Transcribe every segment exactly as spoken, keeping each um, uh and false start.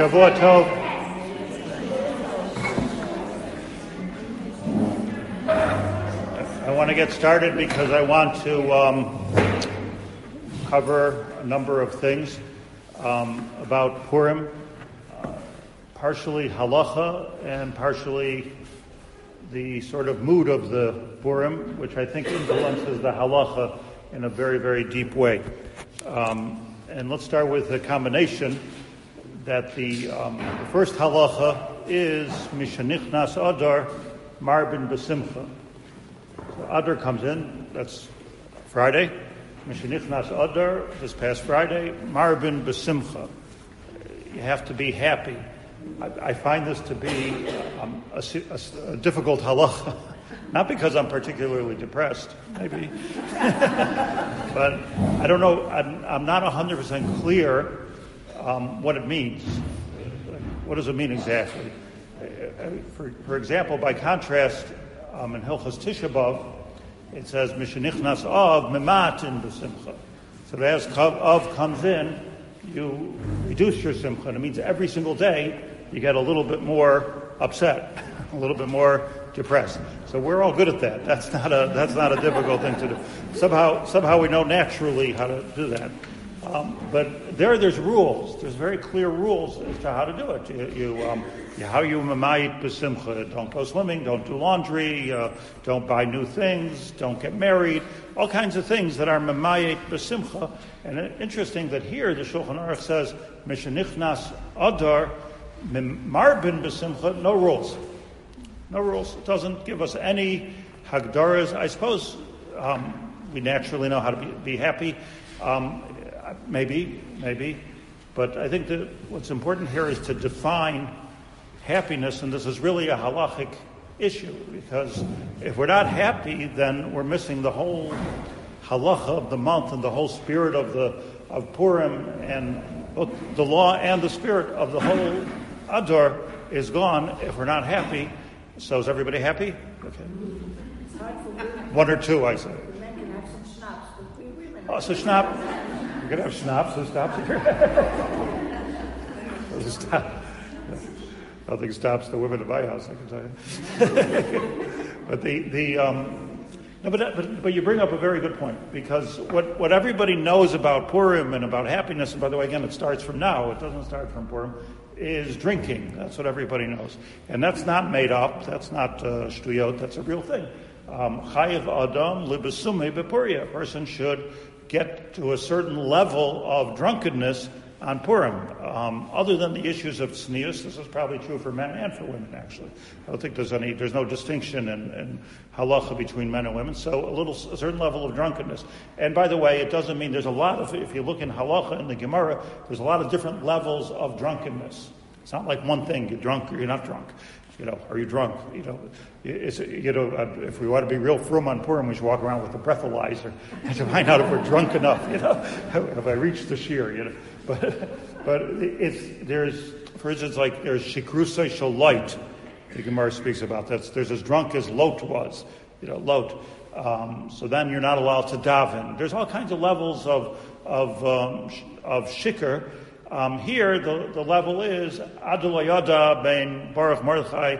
Shavua Tov. I want to get started because I want to um, cover a number of things um, about Purim, uh, partially halacha and partially the sort of mood of the Purim, which I think influences the halacha in a very, very deep way. Um, and let's start with the combination that the, um, the first halacha is Mishanichnas Adar Marbin B'Simcha. So Adar comes in, that's Friday. Mishanichnas Adar, this past Friday, Marbin B'Simcha. You have to be happy. I, I find this to be um, a, a, a difficult halacha. Not because I'm particularly depressed, maybe. But I don't know, I'm, I'm not one hundred percent clear um, what it means. What does it mean exactly? For, for example, by contrast, um, in Hilchos Tisha B'Av, it says, Mishanichnas Av Mematin B'Simcha. So as Av comes in, you reduce your simcha. And it means every single day you get a little bit more upset, a little bit more depressed. So we're all good at that. That's not a that's not a difficult thing to do. Somehow somehow we know naturally how to do that. Um, but there there's rules. There's very clear rules as to how to do it. You, you um, how you mamayit b'simcha. Don't go swimming. Don't do laundry. Uh, don't buy new things. Don't get married. All kinds of things that are mamayit b'simcha. And it's interesting that here the Shulchan Aruch says mishanichnas adar marbin b'simcha. No rules. No rules. It doesn't give us any hagdaras. I suppose um, we naturally know how to be, be happy. Um, maybe, maybe. But I think that what's important here is to define happiness, and this is really a halachic issue, because if we're not happy, then we're missing the whole halacha of the month and the whole spirit of the of Purim, and both the law and the spirit of the whole Adar is gone if we're not happy. So is everybody happy? Okay. One or two, I say. Men can have some schnapps, but we women. Oh, so schnapps. We're going to have schnapps. So stops here. Stop. Nothing stops the women in my house, I can tell you. But the the um, no, but, but but you bring up a very good point, because what what everybody knows about Purim and about happiness, and by the way, again, it starts from now. It doesn't start from Purim. Is drinking. That's what everybody knows. And that's not made up. That's not uh, shtuyot. That's a real thing. Chayiv Adam libesumei bepuria. A person should get to a certain level of drunkenness on Purim. Um, other than the issues of tznius, this is probably true for men and for women, actually. I don't think there's any, there's no distinction in, in halacha between men and women. So a little, a certain level of drunkenness. And by the way, it doesn't mean there's a lot of, if you look in halacha in the Gemara, there's a lot of different levels of drunkenness. It's not like one thing, you're drunk or you're not drunk. You know, are you drunk? You know, it's, you know, if we want to be real frum on Purim, we should walk around with a breathalyzer and to find out if we're drunk enough. You know, if I reach the shear. You know, but but it's there's, for instance, like there's shikrusay shalait. The Gemara speaks about that. There's as drunk as Lot was. You know, Lot. Um, so then you're not allowed to daven. There's all kinds of levels of of um, of shikr. Um, here, the, the level is Adulayada ben Baruch Mordechai.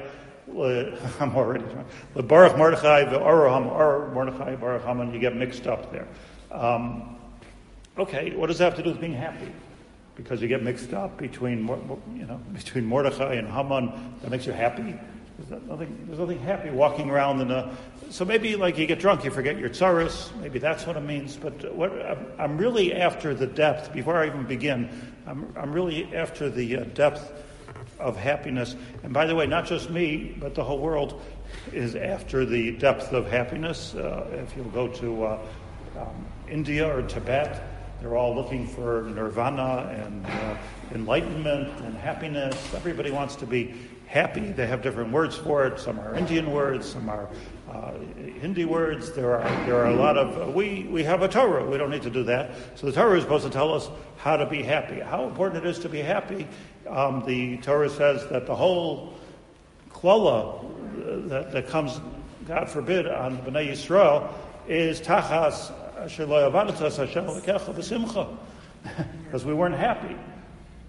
I'm already trying. The Baruch Mordechai, the Aroham, Ar Mordechai, Baruch Haman. You get mixed up there. Um, okay, what does that have to do with being happy? Because you get mixed up between, you know, between Mordechai and Haman. That makes you happy. There's nothing. There's nothing happy walking around in a. So maybe like you get drunk, you forget your tsaros. Maybe that's what it means. But what I'm, I'm really after the depth. Before I even begin, I'm I'm really after the uh, depth of happiness. And by the way, not just me, but the whole world is after the depth of happiness. Uh, if you'll go to uh, um, India or Tibet, they're all looking for nirvana and uh, enlightenment and happiness. Everybody wants to be happy. They have different words for it. Some are Indian words, some are uh, Hindi words. There are there are a lot of, uh, we, we have a Torah. We don't need to do that. So the Torah is supposed to tell us how to be happy, how important it is to be happy. Um, the Torah says that the whole klala uh, that, that comes, God forbid, on Bnei Yisrael is tachas asher lo yavadatas Hashem lekecha b'simcha, because we weren't happy.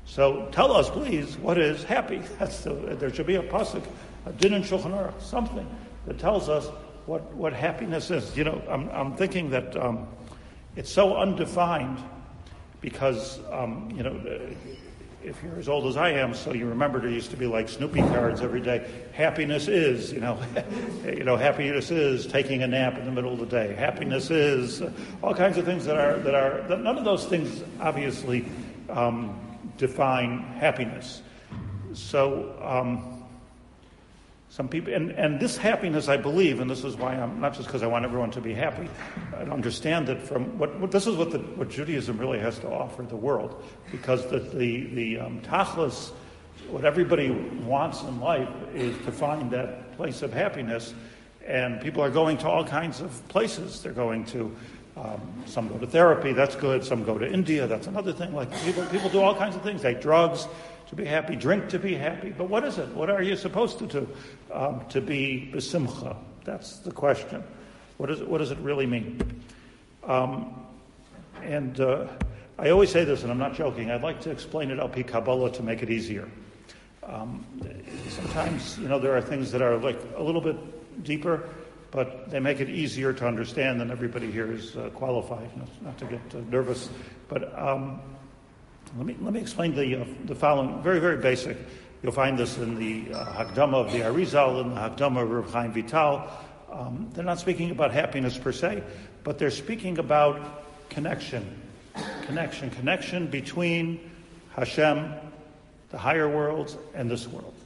So tell us, please, what is happy? That's the, there should be a pasuk, a din in Shulchan Aruch, something that tells us what, what happiness is. You know, I'm, I'm thinking that um, it's so undefined because, um, you know, if you're as old as I am, so you remember there used to be like Snoopy cards every day. Happiness is, you know, you know, happiness is taking a nap in the middle of the day. Happiness is uh, all kinds of things that are that are that none of those things obviously um, define happiness. So um, some people, and, and this happiness, I believe, and this is why I'm not just because I want everyone to be happy. I understand that from what, what this is what the, what Judaism really has to offer the world, because the the the um, tachlis, what everybody wants in life is to find that place of happiness, and people are going to all kinds of places. They're going to um, some go to therapy, that's good. Some go to India, that's another thing. Like people people do all kinds of things. They take drugs to be happy, drink to be happy. But what is it? What are you supposed to do um, to be besimcha? That's the question. What is it, what does it really mean? Um, and uh, I always say this, and I'm not joking. I'd like to explain it al pi Kabbalah to make it easier. Um, sometimes, you know, there are things that are like a little bit deeper, but they make it easier to understand, and everybody here is uh, qualified, not, not to get uh, nervous. But um, let me let me explain the uh, the following, very, very basic. You'll find this in the uh, Hakdama of the Arizal, in the Hakdama of Reb Chaim Vital. Um, they're not speaking about happiness per se, but they're speaking about connection, connection, connection between Hashem, the higher worlds, and this world.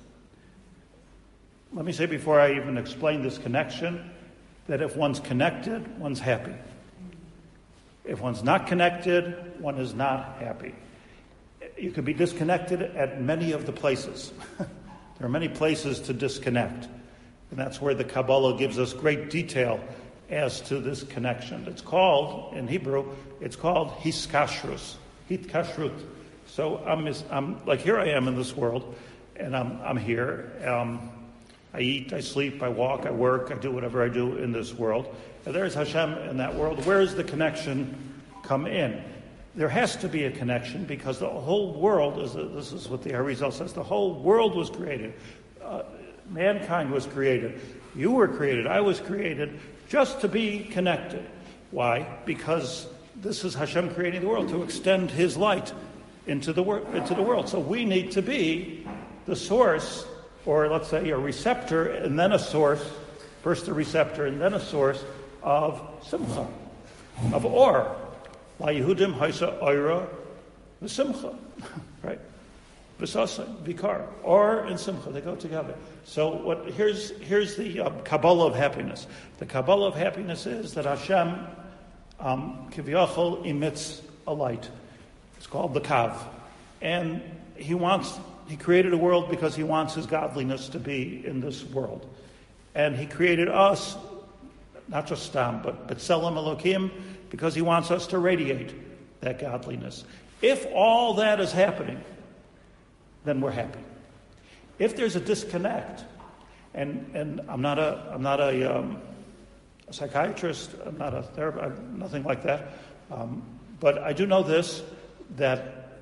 Let me say before I even explain this connection, that if one's connected, one's happy. If one's not connected, one is not happy. You could be disconnected at many of the places. There are many places to disconnect. And that's where the Kabbalah gives us great detail as to this connection. It's called, in Hebrew, it's called hiskashrus, hitkashrut. So I'm, I'm like, here I am in this world, and I'm, I'm here. Um, I eat, I sleep, I walk, I work, I do whatever I do in this world. And there's Hashem in that world. Where does the connection come in? There has to be a connection because the whole world, is a, this is what the Arizal says, the whole world was created. Uh, mankind was created. You were created. I was created just to be connected. Why? Because this is Hashem creating the world to extend His light into the, wor- into the world. So we need to be the source, or let's say a receptor and then a source, first a receptor and then a source of simcha, of or. La Yehudim haisa oira v'simcha, right? V'sasa, vikar, or and simcha, they go together. So what? Here's here's the uh, Kabbalah of happiness. The Kabbalah of happiness is that Hashem um, kiviyachol emits a light. It's called the Kav, and He wants. He created a world because He wants His godliness to be in this world, and He created us, not just Stam, but but Selam Elokim, because He wants us to radiate that godliness. If all that is happening, then we're happy. If there's a disconnect, and and I'm not a I'm not a, um, a psychiatrist, I'm not a therapist, I'm nothing like that, um, but I do know this, that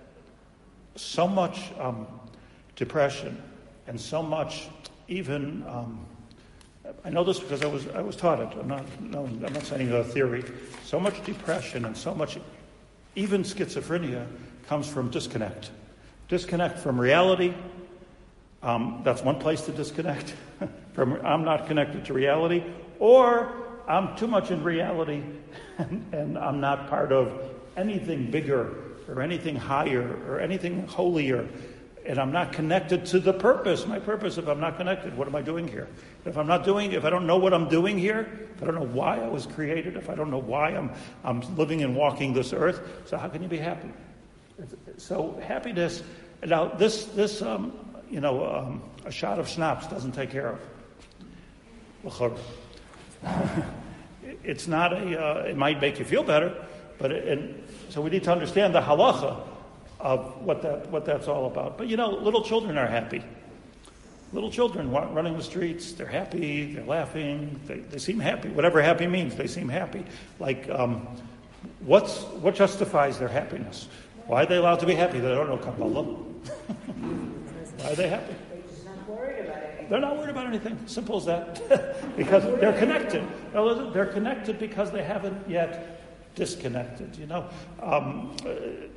so much um, depression and so much even um, I know this because I was I was taught it. I'm not no, I'm not saying a theory. So much depression and so much even schizophrenia comes from disconnect. Disconnect from reality. Um, that's one place to disconnect. from I'm not connected to reality, or I'm too much in reality, and, and I'm not part of anything bigger or anything higher or anything holier, and I'm not connected to the purpose. My purpose. If I'm not connected, what am I doing here? If I'm not doing, if I don't know what I'm doing here, if I don't know why I was created, if I don't know why I'm I'm living and walking this earth, so how can you be happy? So happiness. Now this this um, you know um, a shot of schnapps doesn't take care of. It's not a. Uh, it might make you feel better, but it, and so we need to understand the halacha of what that what that's all about. But you know, little children are happy. Little children running the streets, they're happy, they're laughing, they, they seem happy. Whatever happy means, they seem happy. Like, um, what's what justifies their happiness? Why are they allowed to be happy? They don't know Kabbalah. Why are they happy? They're just not worried about it. They're not worried about anything. Simple as that. Because they're connected. No, they're connected because they haven't yet disconnected. You know, um, uh,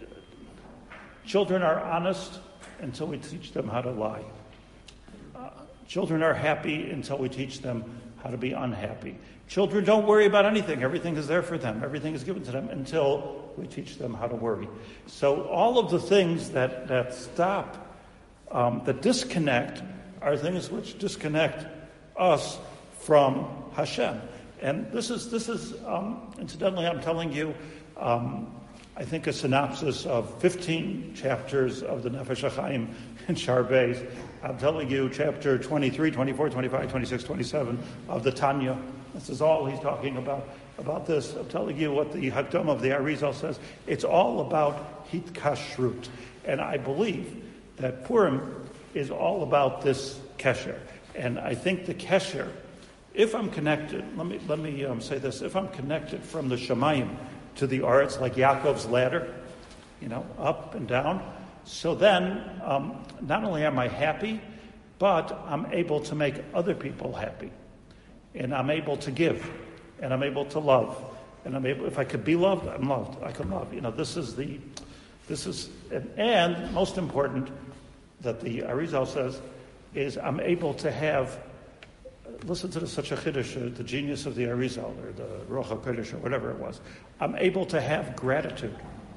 children are honest until we teach them how to lie. Uh, children are happy until we teach them how to be unhappy. Children don't worry about anything. Everything is there for them. Everything is given to them until we teach them how to worry. So all of the things that, that stop, um, that disconnect, are things which disconnect us from Hashem. And this is, this is um, incidentally, I'm telling you, um, I think a synopsis of fifteen chapters of the Nefesh HaChaim in Shar Beis. I'm telling you chapter twenty-three, twenty-four, twenty-five, twenty-six, twenty-seven of the Tanya. This is all he's talking about, about this. I'm telling you what the Hakdam of the Arizal says. It's all about Hitkashrut. And I believe that Purim is all about this Kesher. And I think the Kesher, if I'm connected, let me let me um, say this, if I'm connected from the Shemayim to the Aretz, like Yaakov's ladder, you know, up and down, so then um, not only am I happy, but I'm able to make other people happy. And I'm able to give, and I'm able to love, and I'm able. If I could be loved, I'm loved. I can love. You know, this is the, this is, and, and most important, that the Arizal says, is I'm able to have. Listen to the, such a chiddush, uh, the genius of the Arizal or the Ruach HaKodesh or whatever it was. I'm able to have gratitude.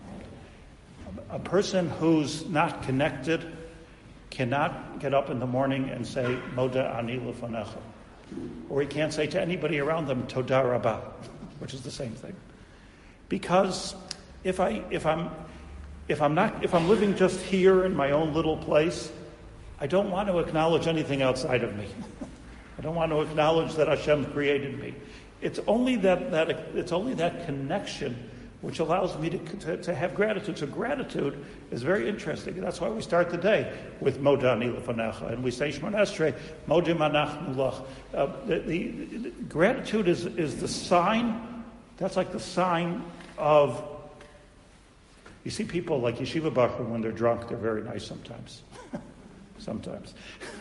A person who's not connected cannot get up in the morning and say Moda Ani Lefanecha. Or he can't say to anybody around them, Toda Rabbah, which is the same thing. Because if I if I'm if I'm not if I'm living just here in my own little place, I don't want to acknowledge anything outside of me. I don't want to acknowledge that Hashem created me. It's only that that it's only that connection which allows me to, to, to have gratitude. So gratitude is very interesting. That's why we start the day with Moda Ani Lefanecha, and we say Shemona Esrei, Modim Anachnu Lach. Uh, the, the, the gratitude is, is the sign, that's like the sign of, you see people like Yeshiva Bachur, when they're drunk, they're very nice sometimes. Sometimes.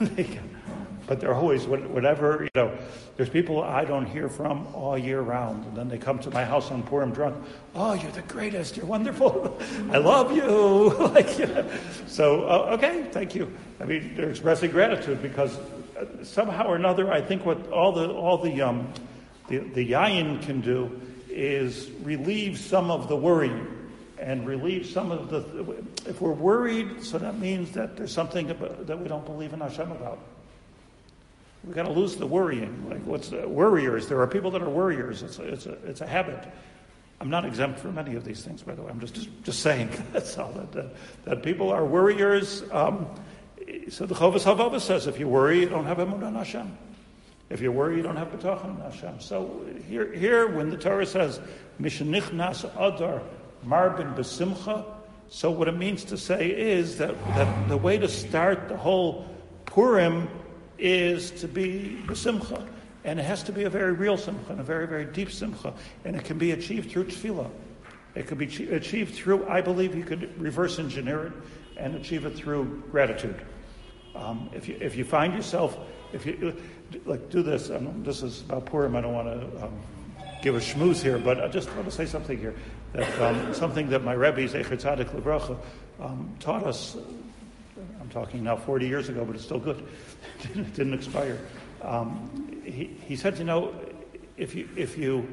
But they're always, whatever, you know, there's people I don't hear from all year round. And then they come to my house on Purim drunk. Oh, you're the greatest. You're wonderful. I love you. Like, you know. So, uh, okay, thank you. I mean, they're expressing gratitude because somehow or another, I think what all the, all the, um, the, the yayin can do is relieve some of the worrying. And relieve some of the, if we're worried, so that means that there's something about, that we don't believe in Hashem about. We've got to lose the worrying. Like, what's uh, worriers? There are people that are worriers. It's a, it's a, it's a habit. I'm not exempt from any of these things, by the way. I'm just, just, just saying that's all that, uh, that people are worriers. Um, so the Chovas HaLevavos says, if you worry, you don't have emunah in Hashem. If you worry, you don't have bitachon in Hashem. So here, here, when the Torah says, Mishenichnas Adar Marbin Besimcha, so what it means to say is that, that the way to start the whole Purim is to be Besimcha. And it has to be a very real simcha, and a very, very deep simcha. And it can be achieved through tefillah. It could be achieved through, I believe you could reverse engineer it and achieve it through gratitude. Um, if you if you find yourself, if you, like, do this, and this is about Purim, I don't want to um, give a schmooze here, but I just want to say something here. That um, something that my Rebbe, Zecher Tzadik Livracha, um, taught us, I'm talking now forty years ago, but it's still good. It didn't expire. Um, he, he said, you know, if you, if you,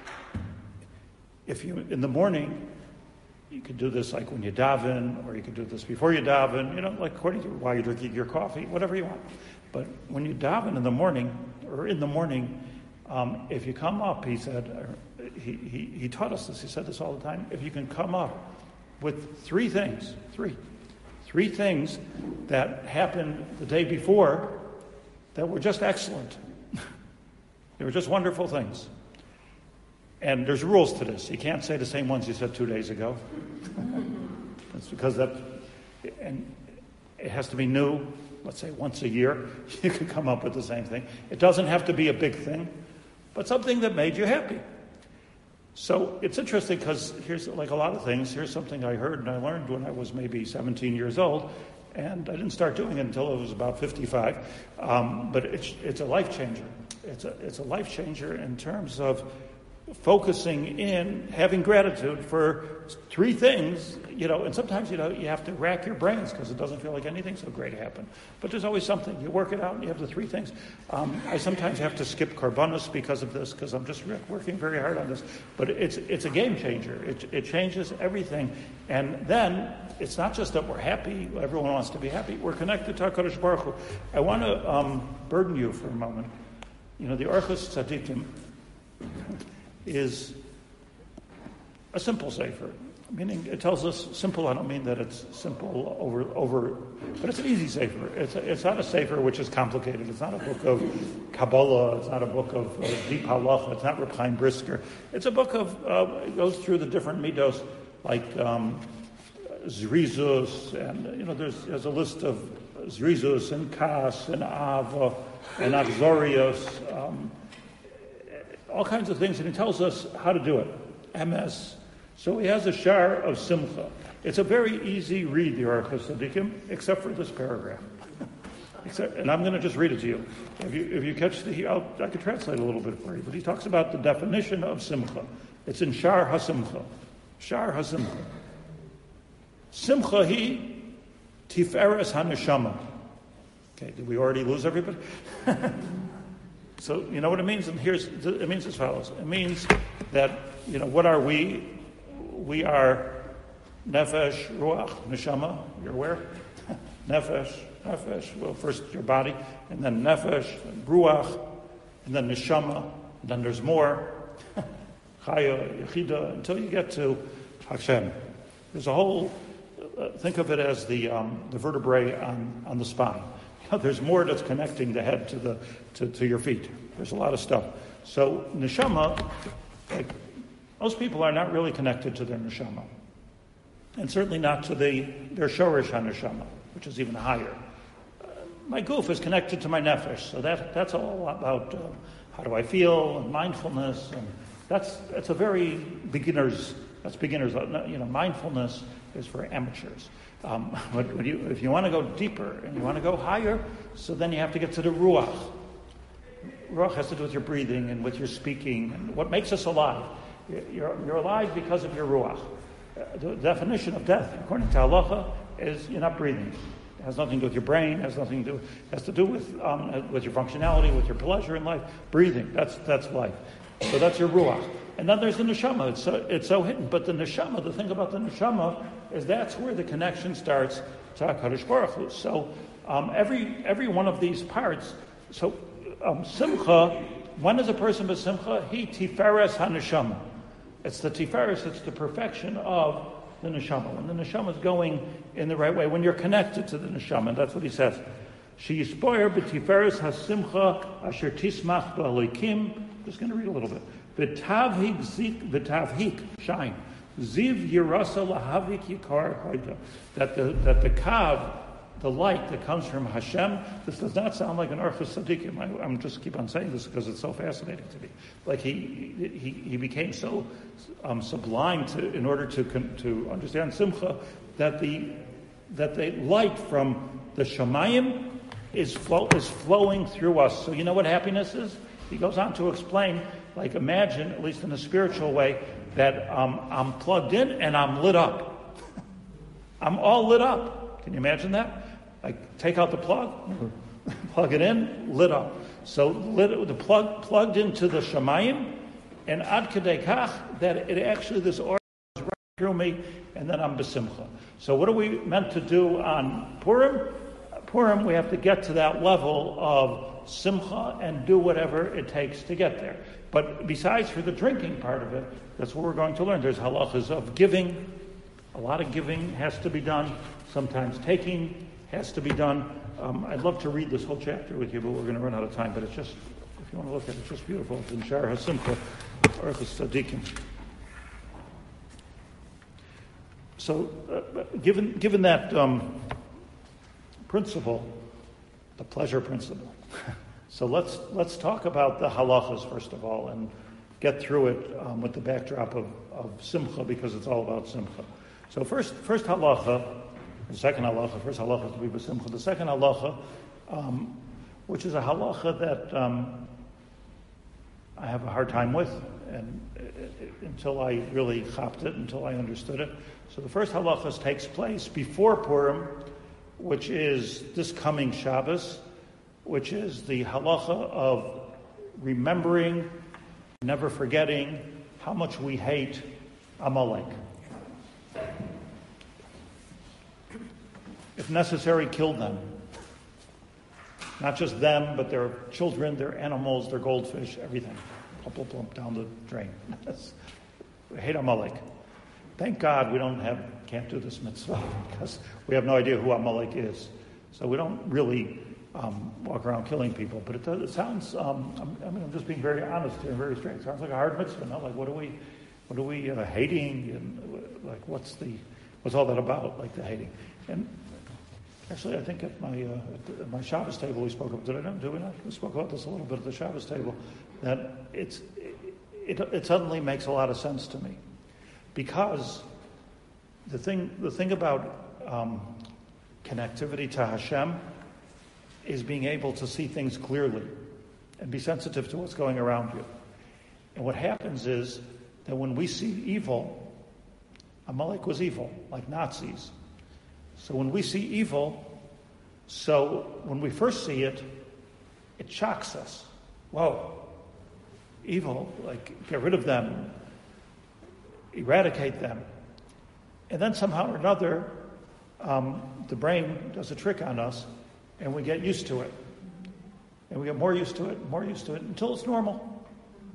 if you, in the morning, you could do this like when you daven, or you could do this before you daven, you know, like according to while you're drinking your coffee, whatever you want. But when you daven in the morning, or in the morning, um, if you come up, he said, he, he, he taught us this, he said this all the time, if you can come up with three things, three, three things that happened the day before that were just excellent. They were just wonderful things. And there's rules to this. You can't say the same ones you said two days ago. That's because that, and it has to be new. Let's say once a year, you can come up with the same thing. It doesn't have to be a big thing, but something that made you happy. So it's interesting because here's, like a lot of things, here's something I heard and I learned when I was maybe seventeen years old, and I didn't start doing it until I was about fifty-five, um, but it's, it's a life changer. It's a, it's a life changer in terms of focusing in, having gratitude for three things, you know, and sometimes, you know, you have to rack your brains because it doesn't feel like anything so great happened. But there's always something. You work it out and you have the three things. Um, I sometimes have to skip korbanos because of this, because I'm just working very hard on this. But it's it's a game changer. It, it changes everything. And then it's not just that we're happy, everyone wants to be happy. We're connected to HaKadosh Baruch Hu. I want to um, burden you for a moment. You know, the Orchos Tzadikim is a simple sefer, meaning it tells us simple. I don't mean that it's simple over over, but it's an easy sefer. It's a, it's not a sefer which is complicated. It's not a book of Kabbalah. It's not a book of uh, deep halacha. It's not Reb Chaim Brisker. It's a book of uh, it goes through the different midos like um, zrizus, and you know there's there's a list of zrizus and kas and ava and achzorios. Um, all kinds of things, and he tells us how to do it. M S. So he has a shar of simcha. It's a very easy read, the Orchos Tzadikim, except for this paragraph. except, and I'm going to just read it to you. If you if you catch the, I'll, I could translate a little bit for you, but he talks about the definition of simcha. It's in shar hasimcha. Shar hasimcha. Simcha hi tiferes haneshama. Okay, did we already lose everybody? So, you know what it means? And here's, it means as follows. It means that, you know, what are we? We are nefesh, ruach, neshama. You're aware? Nefesh, nefesh. Well, first your body, and then nefesh, and ruach, and then neshama, and then there's more. Chaya, yechida, until you get to Hashem. There's a whole, uh, think of it as the um, the vertebrae on, on the spine. There's more that's connecting the head to the to, to your feet. There's a lot of stuff. So neshama, like, most people are not really connected to their neshama, and certainly not to the their shorish haneshama, which is even higher. Uh, my goof is connected to my nefesh, so that that's all about uh, how do I feel and mindfulness, and that's that's a very beginners. That's beginners. You know, mindfulness is for amateurs. Um, when you, if you want to go deeper and you want to go higher, so then you have to get to the ruach. Ruach has to do with your breathing and with your speaking and what makes us alive. You're, you're alive because of your ruach. Uh, the definition of death, according to halacha, is you're not breathing. It has nothing to do with your brain. It has nothing to do. It has to do with um, with your functionality, with your pleasure in life. Breathing. That's that's life. So that's your ruach. And then there's the neshama. It's so, it's so hidden. But the neshama, the thing about the neshama is that's where the connection starts to HaKadosh Baruch Hu. So um, every every one of these parts, so um, simcha, when is a person with simcha? He tiferes haneshama. It's the tiferes, it's the perfection of the neshama. When the neshama is going in the right way, when you're connected to the neshama, that's what he says. She yispoyer b'tiferes hasimcha asher tismach b'alikim. Just going to read a little bit. V'tavhik zik, v'tavhik, shine. Ziv yirasa lahavik yikar haida. That the that the kav, the light that comes from Hashem. This does not sound like an Orchos Tzadikim. I, I'm just keep on saying this because it's so fascinating to me. Like he he he became so um, sublime to in order to to understand simcha that the that the light from the Shamayim is flow, is flowing through us. So you know what happiness is? He goes on to explain, like imagine, at least in a spiritual way, that um, I'm plugged in and I'm lit up. I'm all lit up. Can you imagine that? Like take out the plug, plug it in, lit up. So lit, the plug plugged into the Shamayim, and ad kedei kach, that it actually, this aura is right through me, and then I'm besimcha. So what are we meant to do on Purim? Purim, we have to get to that level of simcha and do whatever it takes to get there. But besides for the drinking part of it, that's what we're going to learn. There's halachas of giving. A lot of giving has to be done. Sometimes taking has to be done. Um, I'd love to read this whole chapter with you, but we're going to run out of time. But it's just, if you want to look at it, it's just beautiful. It's in Shar HaSimcha, Orchos Tzadikim. So, uh, given given that um, principle, the pleasure principle. So let's let's talk about the halachas first of all, and get through it um, with the backdrop of, of Simcha, because it's all about Simcha. So first, first halacha, the second halacha, first halacha is to be b'simcha. The second halacha, um, which is a halacha that um, I have a hard time with, and it, it, until I really chopped it, until I understood it. So the first halacha takes place before Purim, which is this coming Shabbos, which is the halacha of remembering, never forgetting how much we hate Amalek. If necessary, kill them. Not just them, but their children, their animals, their goldfish, everything. Plump, plump, plump down the drain. We hate Amalek. Thank God we don't have, can't do this mitzvah, because we have no idea who Amalek is. So we don't really um, walk around killing people. But it, does, it sounds, um, I mean, I'm just being very honest here and very straight. It sounds like a hard mitzvah, no? Like, what are we, what are we uh, hating? And like, what's the, what's all that about? Like the hating. And actually, I think at my uh, at my Shabbos table we spoke about. Did I not? Did we not? We spoke about this a little bit at the Shabbos table. That it's it, it, it suddenly makes a lot of sense to me, because the thing the thing about um, connectivity to Hashem is being able to see things clearly and be sensitive to what's going around you. And what happens is that when we see evil, Amalek was evil, like Nazis. So when we see evil, so when we first see it, it shocks us. Whoa, evil, like get rid of them, eradicate them. And then somehow or another, um, the brain does a trick on us, and we get used to it. And we get more used to it, more used to it, until it's normal.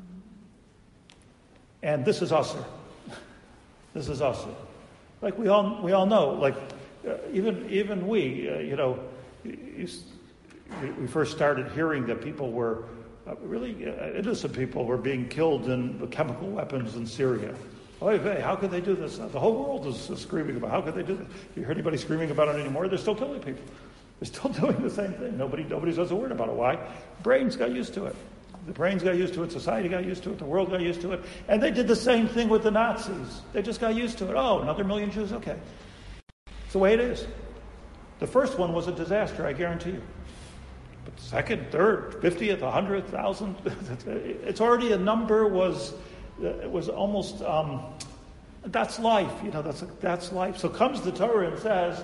And this is usher. This is usher. Like we all we all know, like, Uh, even even we, uh, you know, you, we, we first started hearing that people were, uh, really uh, innocent people were being killed in chemical weapons in Syria. Oh, hey, how could they do this? The whole world is screaming about how could they do this. You hear anybody screaming about it anymore? They're still killing people. They're still doing the same thing. Nobody nobody says a word about it. Why? Brains got used to it. The brains got used to it. Society got used to it. The world got used to it. And they did the same thing with the Nazis. They just got used to it. Oh, another million Jews? Okay. It's the way it is. The first one was a disaster, I guarantee you. But the second, third, fiftieth, a hundredth, thousand, it's already a number was, it was almost, um, that's life, you know, that's that's life. So comes the Torah and says,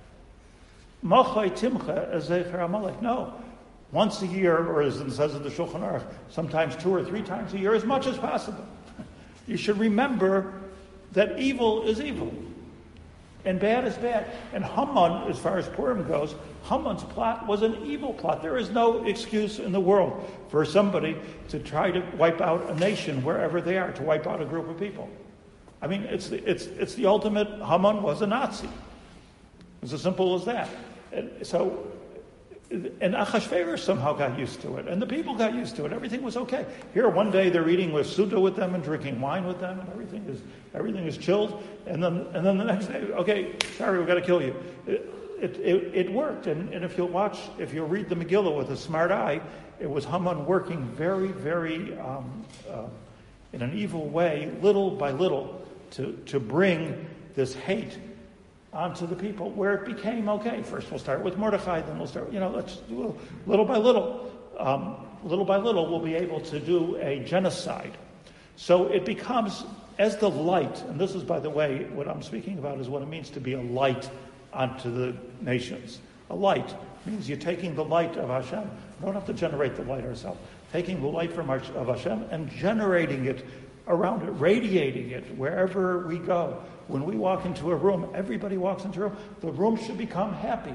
Machai Timcha Ezecher Amalek. No. Once a year, or as it says in the Shulchan Aruch, sometimes two or three times a year, as much as possible. You should remember that evil is evil. And bad is bad. And Haman, as far as Purim goes, Haman's plot was an evil plot. There is no excuse in the world for somebody to try to wipe out a nation wherever they are, to wipe out a group of people. I mean, it's the, it's it's the ultimate. Haman was a Nazi. It's as simple as that. And so, and Achashverosh somehow got used to it, and the people got used to it. Everything was okay. Here, one day they're eating with Suda with them and drinking wine with them, and everything is everything is chilled. And then, and then the next day, okay, sorry, we've got to kill you. It it, it, it worked. And, and if you'll watch, if you'll read the Megillah with a smart eye, it was Haman working very, very um, uh, in an evil way, little by little, to to bring this hate onto the people, where it became okay. First we'll start with Mordechai, then we'll start, you know, let's do little by little, um, little by little we'll be able to do a genocide. So it becomes, as the light, and this is, by the way, what I'm speaking about is what it means to be a light onto the nations. A light means you're taking the light of Hashem. We don't have to generate the light ourselves. Taking the light from our, of Hashem and generating it around it, radiating it wherever we go. When we walk into a room, everybody walks into a room, the room should become happy.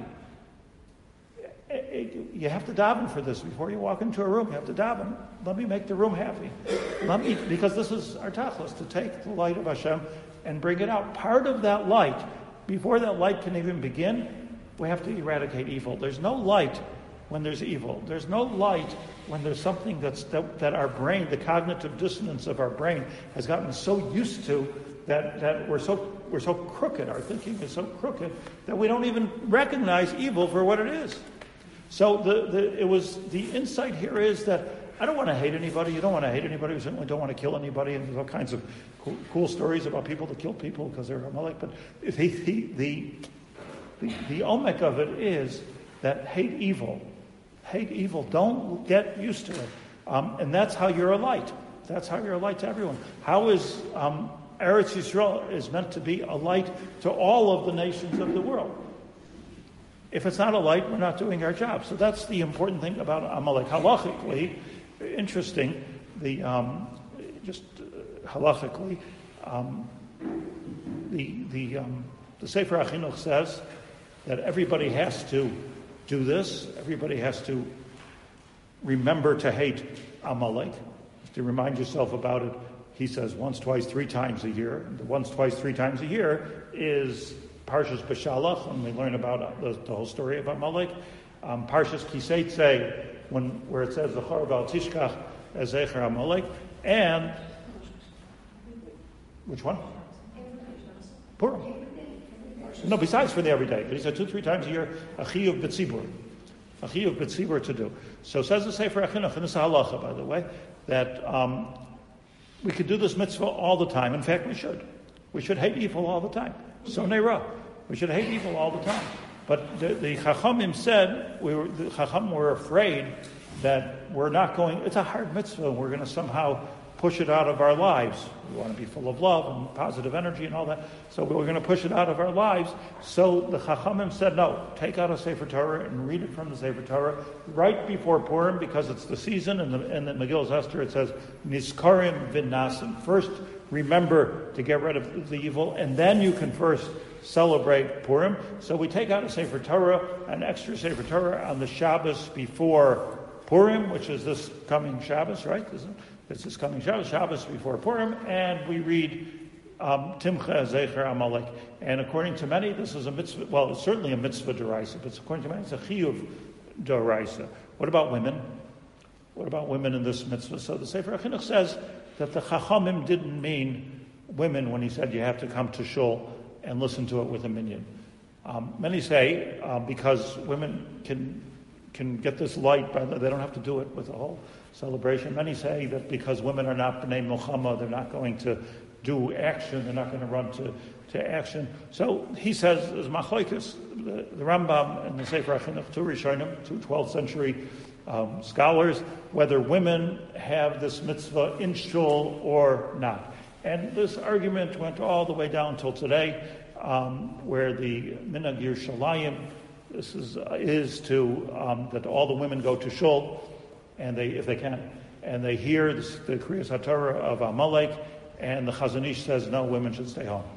You have to daven for this before you walk into a room. You have to daven. Let me make the room happy. Let me, because this is our tachlis, to take the light of Hashem and bring it out. Part of that light, before that light can even begin, we have to eradicate evil. There's no light when there's evil. There's no light when there's something that's that, that our brain, the cognitive dissonance of our brain, has gotten so used to that, that we're so we're so crooked. Our thinking is so crooked that we don't even recognize evil for what it is. So the, the it was the insight here is that I don't want to hate anybody. You don't want to hate anybody. We certainly don't want to kill anybody. And there's all kinds of cool, cool stories about people that kill people because they're Amalek. But if he, he, the, the, the omek of it is that hate evil. Hate evil. Don't get used to it. Um, and that's how you're a light. That's how you're a light to everyone. How is um, Eretz Yisrael is meant to be a light to all of the nations of the world? If it's not a light, we're not doing our job. So that's the important thing about Amalek. Halachically, interesting, the um, just uh, halachically, um, the the um, the Sefer HaChinuch says that everybody has to do this. Everybody has to remember to hate Amalek. To remind yourself about it, he says once, twice, three times a year. And the once, twice, three times a year is Parshas Beshalach, when we learn about the, the whole story of Amalek. Um, Parshas Kiseitze, when where it says Zachar Val Tishkach Ezecher Amalek, and which one? Purim. No, besides for the everyday, but he said two, three times a year, a chiyuv b'tzibur, a chiyuv b'tzibur to do. So says the Sefer HaChinuch, and this is halacha, by the way, that um, we could do this mitzvah all the time. In fact, we should. We should hate evil all the time. So neira. We should hate evil all the time. But the, the Chachamim said, we were, the Chachamim were afraid that we're not going, it's a hard mitzvah, and we're going to somehow push it out of our lives. We want to be full of love and positive energy and all that. So we're going to push it out of our lives. So the Chachamim said, no, take out a Sefer Torah and read it from the Sefer Torah right before Purim, because it's the season. And the, in the Megillah Esther it says, Nizkarim v'nasim. First, remember to get rid of the evil, and then you can first celebrate Purim. So we take out a Sefer Torah, an extra Sefer Torah on the Shabbos before Purim, which is this coming Shabbos, right? This is coming Shabbos, Shabbos before Purim, and we read um, Timcha Zecher Amalek. And according to many, this is a mitzvah, well, it's certainly a mitzvah d'oraisa, but according to many, it's a chiyuv d'oraisa. What about women? What about women in this mitzvah? So the Sefer HaChinuch says that the Chachamim didn't mean women when he said you have to come to shul and listen to it with a minyan. Um, many say uh, because women can can get this light, by the, they don't have to do it with a whole celebration. Many say that because women are not b'nei milchama, they're not going to do action, they're not going to run to, to action. So he says, as machlokes, the, the Rambam and the Sefer HaChinuch, two Rishonim, two twelfth century um, scholars, whether women have this mitzvah in shul or not. And this argument went all the way down till today, um, where the Minhag Yerushalayim, this is uh, is to um, that all the women go to shul, and they, if they can, and they hear this, the Kriyas HaTorah of Amalek, and the Chazon Ish says no, women should stay home.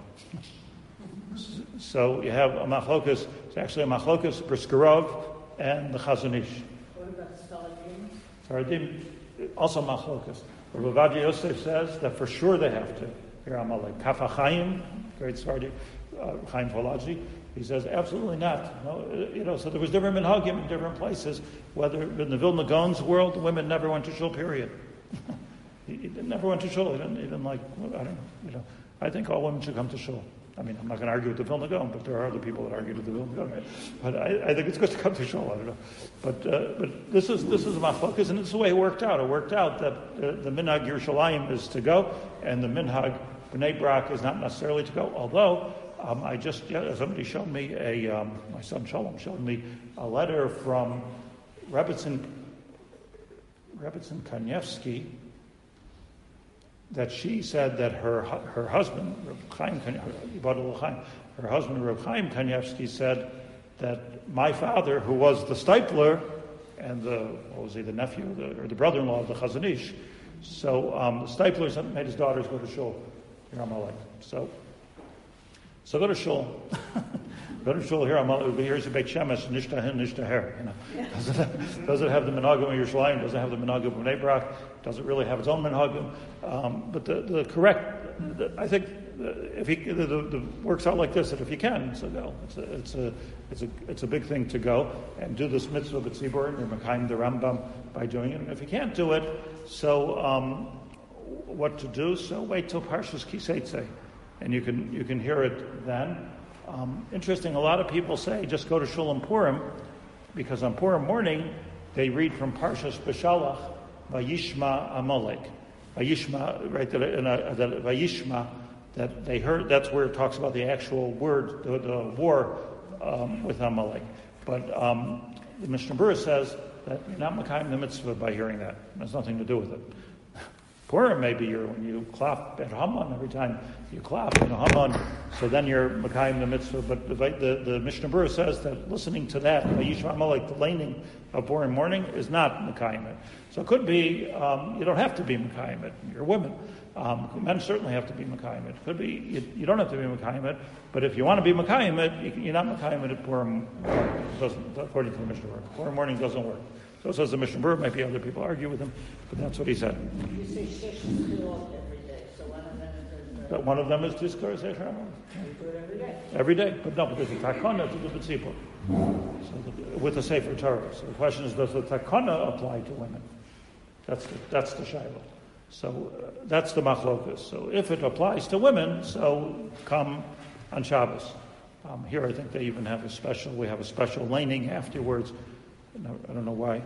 So you have a machlokas. It's actually a machlokas Briskerov and the Chazon Ish. What about Sfaradim? Sfaradim also machlokas. Rav Ovadia Yosef says that for sure they have to hear Amalek. Kaf HaChaim, great Sfardi, uh, Chaim Falaji, he says absolutely not. No, you know, so there was different minhagim in different places. Whether in the Vilna Gaon's world, the women never went to shul. Period. he, he never went to shul. He didn't, he didn't like. I don't know. You know, I think all women should come to shul. I mean, I'm not going to argue with the Vilna Gaon, but there are other people that argue with the Vilna Gaon. Right? But I, I think it's good to come to shul. I don't know. But uh, but this is this is my focus, and it's the way it worked out. It worked out that uh, the minhag Yerushalayim is to go, and the minhag Bnei Brak is not necessarily to go. Although um, I just yeah, somebody showed me a um, my son Shalom showed me a letter from Rebbetzin Rebbetzin Kanievsky, that she said that her her husband, Reb Chaim, her husband, Reb Chaim Kanievsky, said that my father, who was the Steipler and the, what was he, the nephew the, or the brother-in-law of the Chazon Ish, so um, the Steiplers made his daughters go to shul. Here I'm like, so, so go to shul. Go to shul here. I'm here's a Beit Shemesh, nishtahin, nishtaher. You know, does it, does it have the minhagim of Yerushalayim? Does it have the minhagim of Bnei Brak? Does it really have its own minhagim? Um, but the, the correct, the, I think, if he the, the, the works out like this, that if you can, so go. It's a it's a it's a it's a big thing to go and do this mitzvah b'tzibur and you're mekayim the Rambam by doing it. And if you can't do it, so um, what to do? So wait till Parshas Kiseitze, and you can you can hear it then. Um, interesting, a lot of people say just go to Shul and Purim, because on Purim morning they read from Parshas Beshalach, Vayishma Amalek. Vayishma, right, that, in a, that Vayishma, that they heard, that's where it talks about the actual word, the, the war um, with Amalek. But um, the Mishnah Berurah says that you're not Makayim the mitzvah by hearing that. It has nothing to do with it. Purim maybe you're, when you clap at Haman, every time you clap in Haman, so then you're Makayim the mitzvah. But the, the, the Mishnah Berurah says that listening to that, Vayishma Amalek, the laning of Purim morning, is not Makayim it. So it could be, um, you don't have to be Makayim it. You're women. Um, men certainly have to be Makayim it. Could be, you, you don't have to be Makayim it, but if you want to be Makayim it, you're not Makayim it at Purim morning. It doesn't, according to the Mishnah Berurah. Purim morning doesn't work. So says the Mishnah Berurah. Maybe other people argue with him, but that's what he said. You say Shesh Tefillot every day, so one of them is... But one of them is Tizkor Zecher Haman. You do it every day. Every day, but no, but there's a takana to the b'tzipur. So the, with the Sefer Torah. So the question is, does the takana apply to women? That's the, that's the shayla. So uh, that's the machlokas. So if it applies to women, so come on Shabbos. Um, here I think they even have a special, we have a special laning afterwards. No, I don't know why.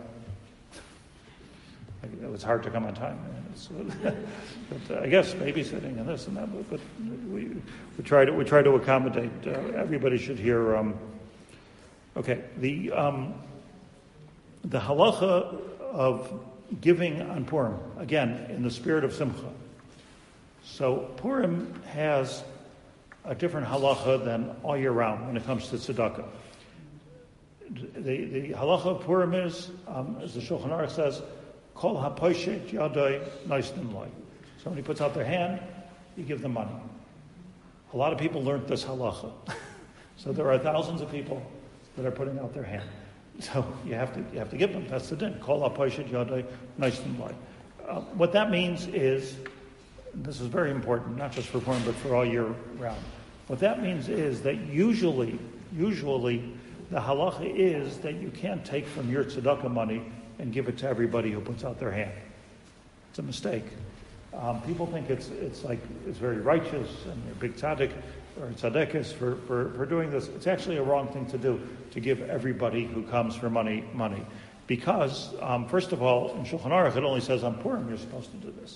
It was hard to come on time. But uh, I guess babysitting and this and that, but, but we, we try to we try to accommodate. Uh, everybody should hear. Um, okay, the um, the halacha of giving on Purim, again in the spirit of Simcha. So Purim has a different halacha than all year round when it comes to tzedakah. The, the halacha of Purim is, um, as the Shulchan Aruch says, Kol haposhet yadoi noisnim loy. Somebody puts out their hand, you give them money. A lot of people learned this halacha. So there are thousands of people that are putting out their hand. So you have to you have to give them. That's the din. Kol haposhet yadoi noisnim loy. Uh, what that means is, this is very important, not just for Purim, but for all year round. What that means is that usually, usually, the halacha is that you can't take from your tzedakah money and give it to everybody who puts out their hand. It's a mistake. Um, people think it's it's like it's very righteous and you're big tzaddik or tzaddikus for, for, for doing this. It's actually a wrong thing to do, to give everybody who comes for money money. Because, um, first of all, in Shulchan Aruch it only says on Purim you're supposed to do this.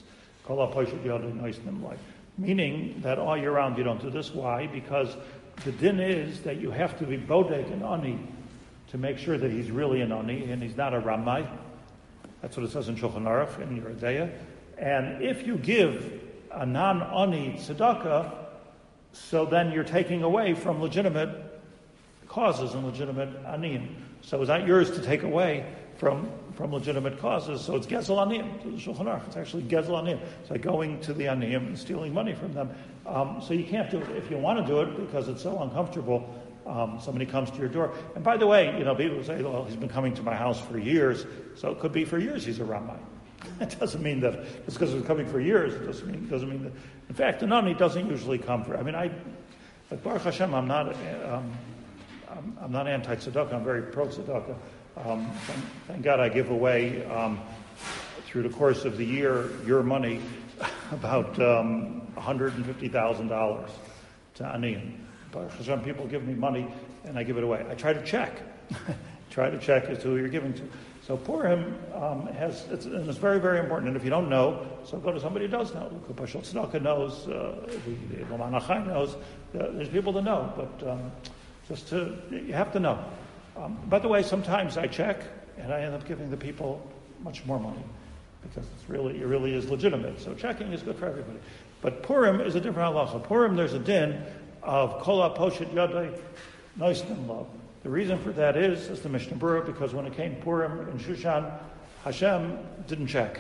Meaning that all year round you don't do this. Why? Because the din is that you have to be bodek and ani to make sure that he's really an ani and he's not a ramai. That's what it says in Shulchan Aruch in Yoreh De'ah. And if you give a non-ani tzedakah, so then you're taking away from legitimate causes and legitimate aniyim. So it's not yours to take away from from legitimate causes. So it's gezel aniyim to the Shulchan Aruch. It's actually gezel aniyim. It's like going to the aniyim and stealing money from them. Um, so you can't do it if you want to do it because it's so uncomfortable. Um, somebody comes to your door. And by the way, you know, people say, well, he's been coming to my house for years. So it could be for years he's a Ramai. It doesn't mean that just because he's coming for years, it doesn't mean, doesn't mean that. In fact, the nani doesn't usually come for, I mean, I, like Baruch Hashem, I'm not, um, I'm, I'm not anti-tzedakah, I'm very pro-tzedakah. Um, thank, thank God I give away, um, through the course of the year, your money, about um, one hundred fifty thousand dollars to aniyim. Baruch Hashem, people give me money and I give it away. I try to check. Try to check as to who you're giving to. So Purim um, has, it's, and it's very, very important. And if you don't know, so go to somebody who does know. Pashal Tzedakah knows, uh, the Laman Achai knows. Uh, there's people that know, but um, just to, you have to know. Um, by the way, sometimes I check and I end up giving the people much more money because it's really, it really is legitimate. So checking is good for everybody. But Purim is a different halacha. Purim, there's a din of kol poshet yadai noisnim love. The reason for that is, as the Mishnah Berurah, because when it came Purim in Shushan, Hashem didn't check.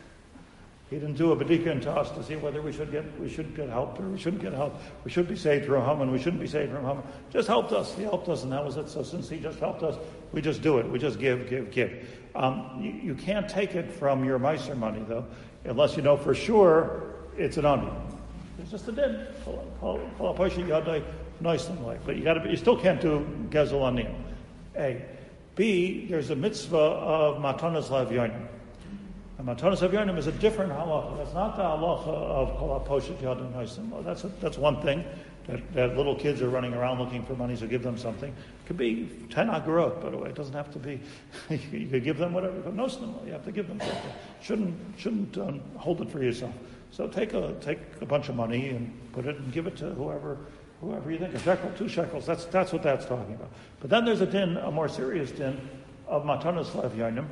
He didn't do a bedika into us to see whether we should get we should get help or we shouldn't get help. We should be saved from Haman, we shouldn't be saved from Haman. Just helped us. He helped us, and that was it. So since he just helped us, we just do it. We just give, give, give. Um, you, you can't take it from your Meiser money, though, unless you know for sure it's an ani. It's just a din. Nice and like, but you got to. You still can't do gezel aniyim. A, B. There's a mitzvah of matanas lavyonim. And Matanos Evyonim is a different halacha. That's not the halacha of Kol HaPoshet Yad Noisim. That's a, that's one thing. That, that little kids are running around looking for money, so give them something. It could be ten agorot, by the way. It doesn't have to be. You could give them whatever, but no, you have to give them something. Shouldn't shouldn't um, hold it for yourself. So take a take a bunch of money and put it and give it to whoever whoever you think. A shekel, two shekels. That's that's what that's talking about. But then there's a din, a more serious din of matanos levyonim,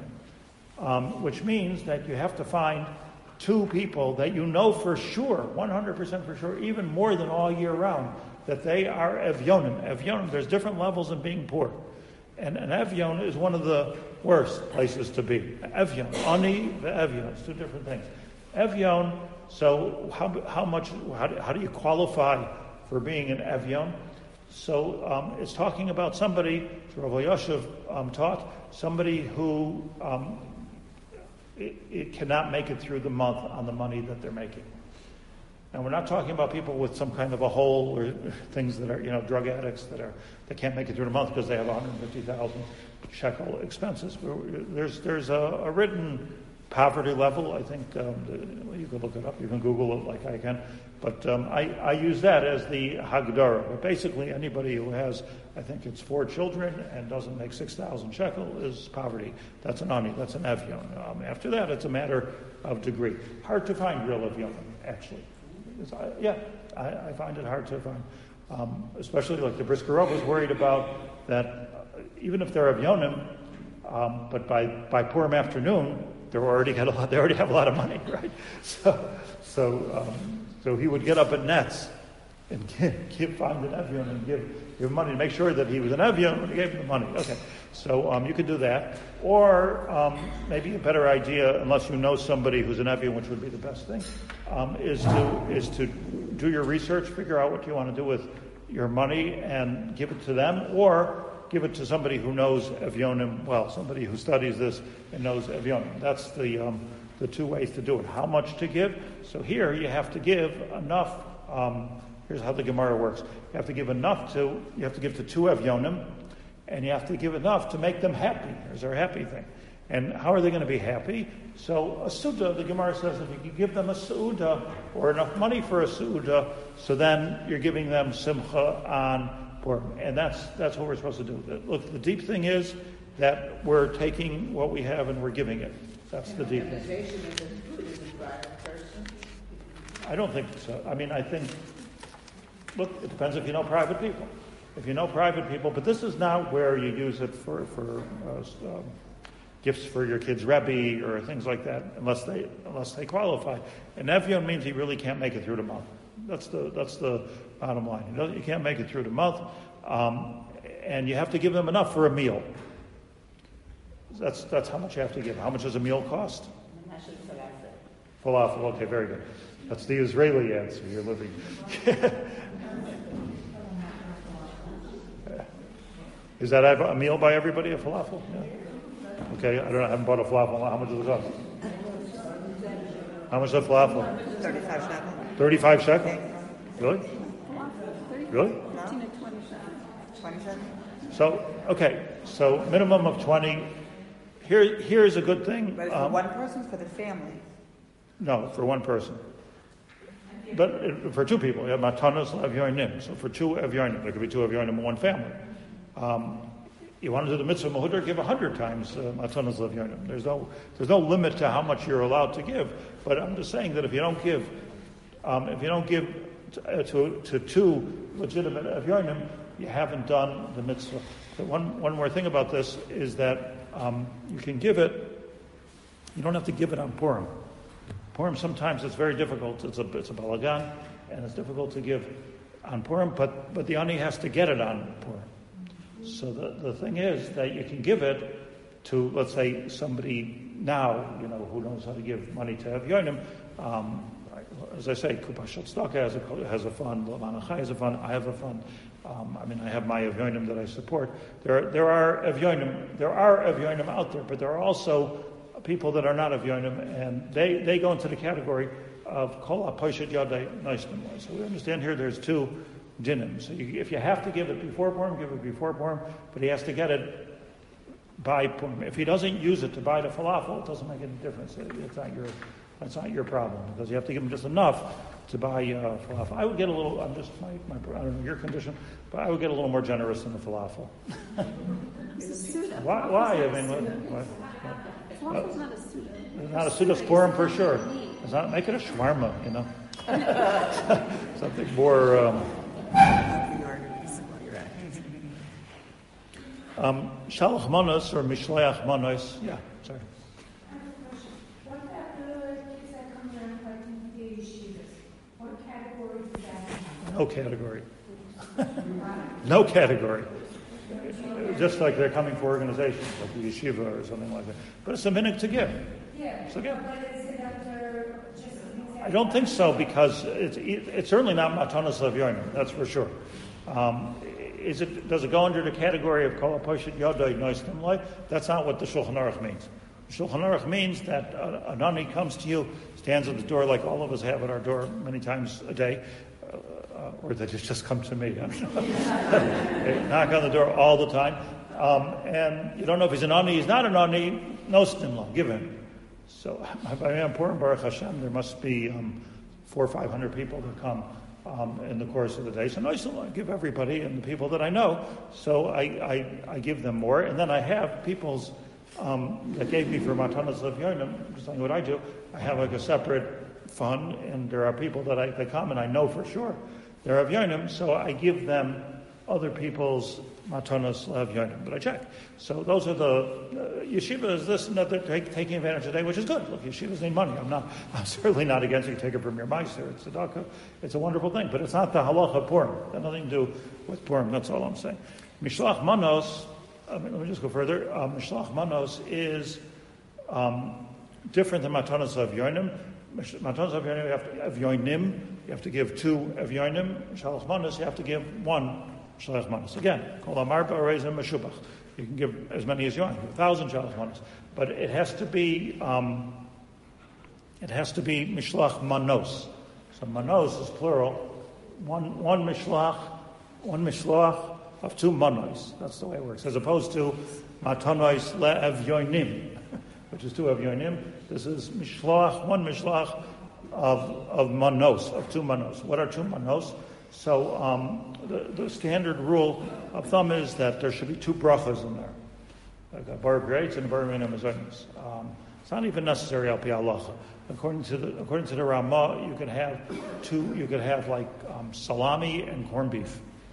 um, which means that you have to find two people that you know for sure, one hundred percent for sure, even more than all year round, that they are evyonim. Evyonim, there's different levels in being poor. And an evyon is one of the worst places to be. Evyon, ani, the evyon, it's two different things. Evyon, so how how much, how do, how do you qualify for being an evyon? So um, it's talking about somebody, Rav Yoshev um, taught, somebody who um, It, it cannot make it through the month on the money that they're making. And we're not talking about people with some kind of a hole or things that are, you know, drug addicts that are that can't make it through the month because they have one hundred fifty thousand shekel expenses. There's there's a, a written poverty level. I think um, you can look it up. You can Google it like I can. But um, I, I use that as the Hagdara. But basically anybody who has, I think it's four children and doesn't make six thousand shekel is poverty. That's an ani, that's an evyon. Um, after that, it's a matter of degree. Hard to find real evyonim, actually. I, yeah, I, I find it hard to find. Um, especially like the Brisker Rav was worried about that uh, even if they're evyonim, um, but by, by Purim afternoon, they're already got a lot, they already have a lot of money, right? So, so, um, So he would get up at nets and give, give, find an Evyon and give, give money to make sure that he was an Evyon when he gave him the money. Okay, so um, you could do that. Or um, maybe a better idea, unless you know somebody who's an Evyon, which would be the best thing, um, is to is to do your research, figure out what you want to do with your money and give it to them, or give it to somebody who knows Evyonim well, somebody who studies this and knows Evyonim. That's the... Um, the two ways to do it. How much to give? So here you have to give enough. Um, here's how the Gemara works. You have to give enough to, you have to give to two evyonim, and you have to give enough to make them happy. There's our happy thing. And how are they going to be happy? So a suda, the Gemara says, if you give them a suda or enough money for a suda, so then you're giving them simcha on Purim. And that's that's what we're supposed to do. Look, the deep thing is that we're taking what we have and we're giving it. That's the deep thing. I don't think so. I mean, I think, look, it depends if you know private people. If you know private people, but this is not where you use it for, for uh, um, gifts for your kid's Rebbe or things like that, unless they unless they qualify. And Evyon means he really can't make it through the month. That's the that's the bottom line. You know, you can't make it through the month, um, and you have to give them enough for a meal. That's that's how much you have to give. How much does a meal cost? Falafel. Okay, very good. That's the Israeli answer. You're living. Is that a meal by everybody? A falafel? Yeah. Okay, I don't know. I haven't bought a falafel. How much does it cost? How much is a falafel? Thirty-five shekel. Thirty-five shekel. Really? Really? No. Twenty-seven. So okay, so minimum of twenty. Here, here's a good thing. But it's for um, one person, for the family. No, for one person. But it, for two people, you have matanos evyonim. So for two evyonim, there could be two evyonim in one family. Um, you want to do the mitzvah mahudar, give a hundred times uh, matanos evyonim. There's no, there's no limit to how much you're allowed to give. But I'm just saying that if you don't give, um, if you don't give to, uh, to, to two legitimate evyonim, you haven't done the mitzvah. But one, one more thing about this is that um, you can give it. You don't have to give it on Purim. Purim, sometimes it's very difficult. It's a it's a balagan, and it's difficult to give on Purim, but, but the ani has to get it on Purim. So the, the thing is that you can give it to, let's say, somebody now, you know, who knows how to give money to Evyonim. Um, as I say, Kupa Shotzdaka has a, has a fund, Laman Achai has a fund, I have a fund. Um, I mean, I have my Evyonim that I support. There, there are Evyonim, there are Evyonim out there, but there are also people that are not Evyonim, and they, they go into the category of Kol HaPoshet Yad Noisim. So we understand here there's two dinim. So you, if you have to give it before Purim, give it before Purim, but he has to get it buy Purim. If he doesn't use it to buy the falafel, it doesn't make any difference. It, it's not your, that's not your problem, because you have to give him just enough to buy uh, falafel. I would get a little, I'm just, my, my, I don't know your condition, but I would get a little more generous in the falafel. why, why? I mean, what, what, what? Falafel's not a Suda. It's not a Sudas Purim for sure. It's not, make it a shawarma, you know. Something more... Um, Um, Shalach manos or Mishleach manos. Yeah, sorry. I have a question. What about the kids that come around fighting the yeshivas? What category is that? No category. No category. Just like they're coming for organizations, like the yeshiva or something like that. But it's a minute to give. Yeah. So give. But is it under just an example? I don't think so, because it's it's certainly not matanos lev yonim, that's for sure. Um, Is it, does it go under the category of kol haposhet yodai noistim loy? That's not what the Shulchan Aruch means. The Shulchan Aruch means that a, an ani comes to you, stands at the door like all of us have at our door many times a day, uh, uh, or that it's just come to me. They knock on the door all the time, um, and you don't know if he's an ani, he's not an ani, noistim loy, give him. So, by me, important Baruch Hashem, there must be um, four or five hundred people that come Um, in the course of the day. So no, I give everybody and the people that I know. So I, I, I give them more. And then I have people's um, that gave me for Matanas of Yonim, just like what I do. I have like a separate fund, and there are people that I that come and I know for sure they're of Yonim, so I give them other people's Matanas of Yonim. But I check. So those are the uh, yeshiva is this and that they're take, taking advantage today, which is good. Look, yeshivas need money. I'm not. I'm certainly not against it. You take it from your meiser. It's tzedakah. It's a wonderful thing, but it's not the halacha Purim. It has nothing to do with Purim. That's all I'm saying. Mishlach manos. I mean, let me just go further. Um, Mishlach manos is um, different than matanos of yonim. Matanos of yonim, you have to, of yonim, you have to give two of yonim. Shalach manos, you have to give one. Shalach manos. Again, kol amar ba'arezim meshubach. You can give as many as you want, a thousand shalach manos, but it has to be um, it has to be mishlach manos. So manos is plural. One one mishlach, one mishlach of two manos. That's the way it works, as opposed to matanos le'evyonim, which is two evyonim. This is mishlach, one mishlach of of manos, of two manos. What are two manos? So um, the, the standard rule of thumb is that there should be two brachas in there, like a bar greats and a bar minim azonis. Um It's not even necessary al pi halacha. According to the according to the Ramah, you could have two. You could have like um, salami and corned beef.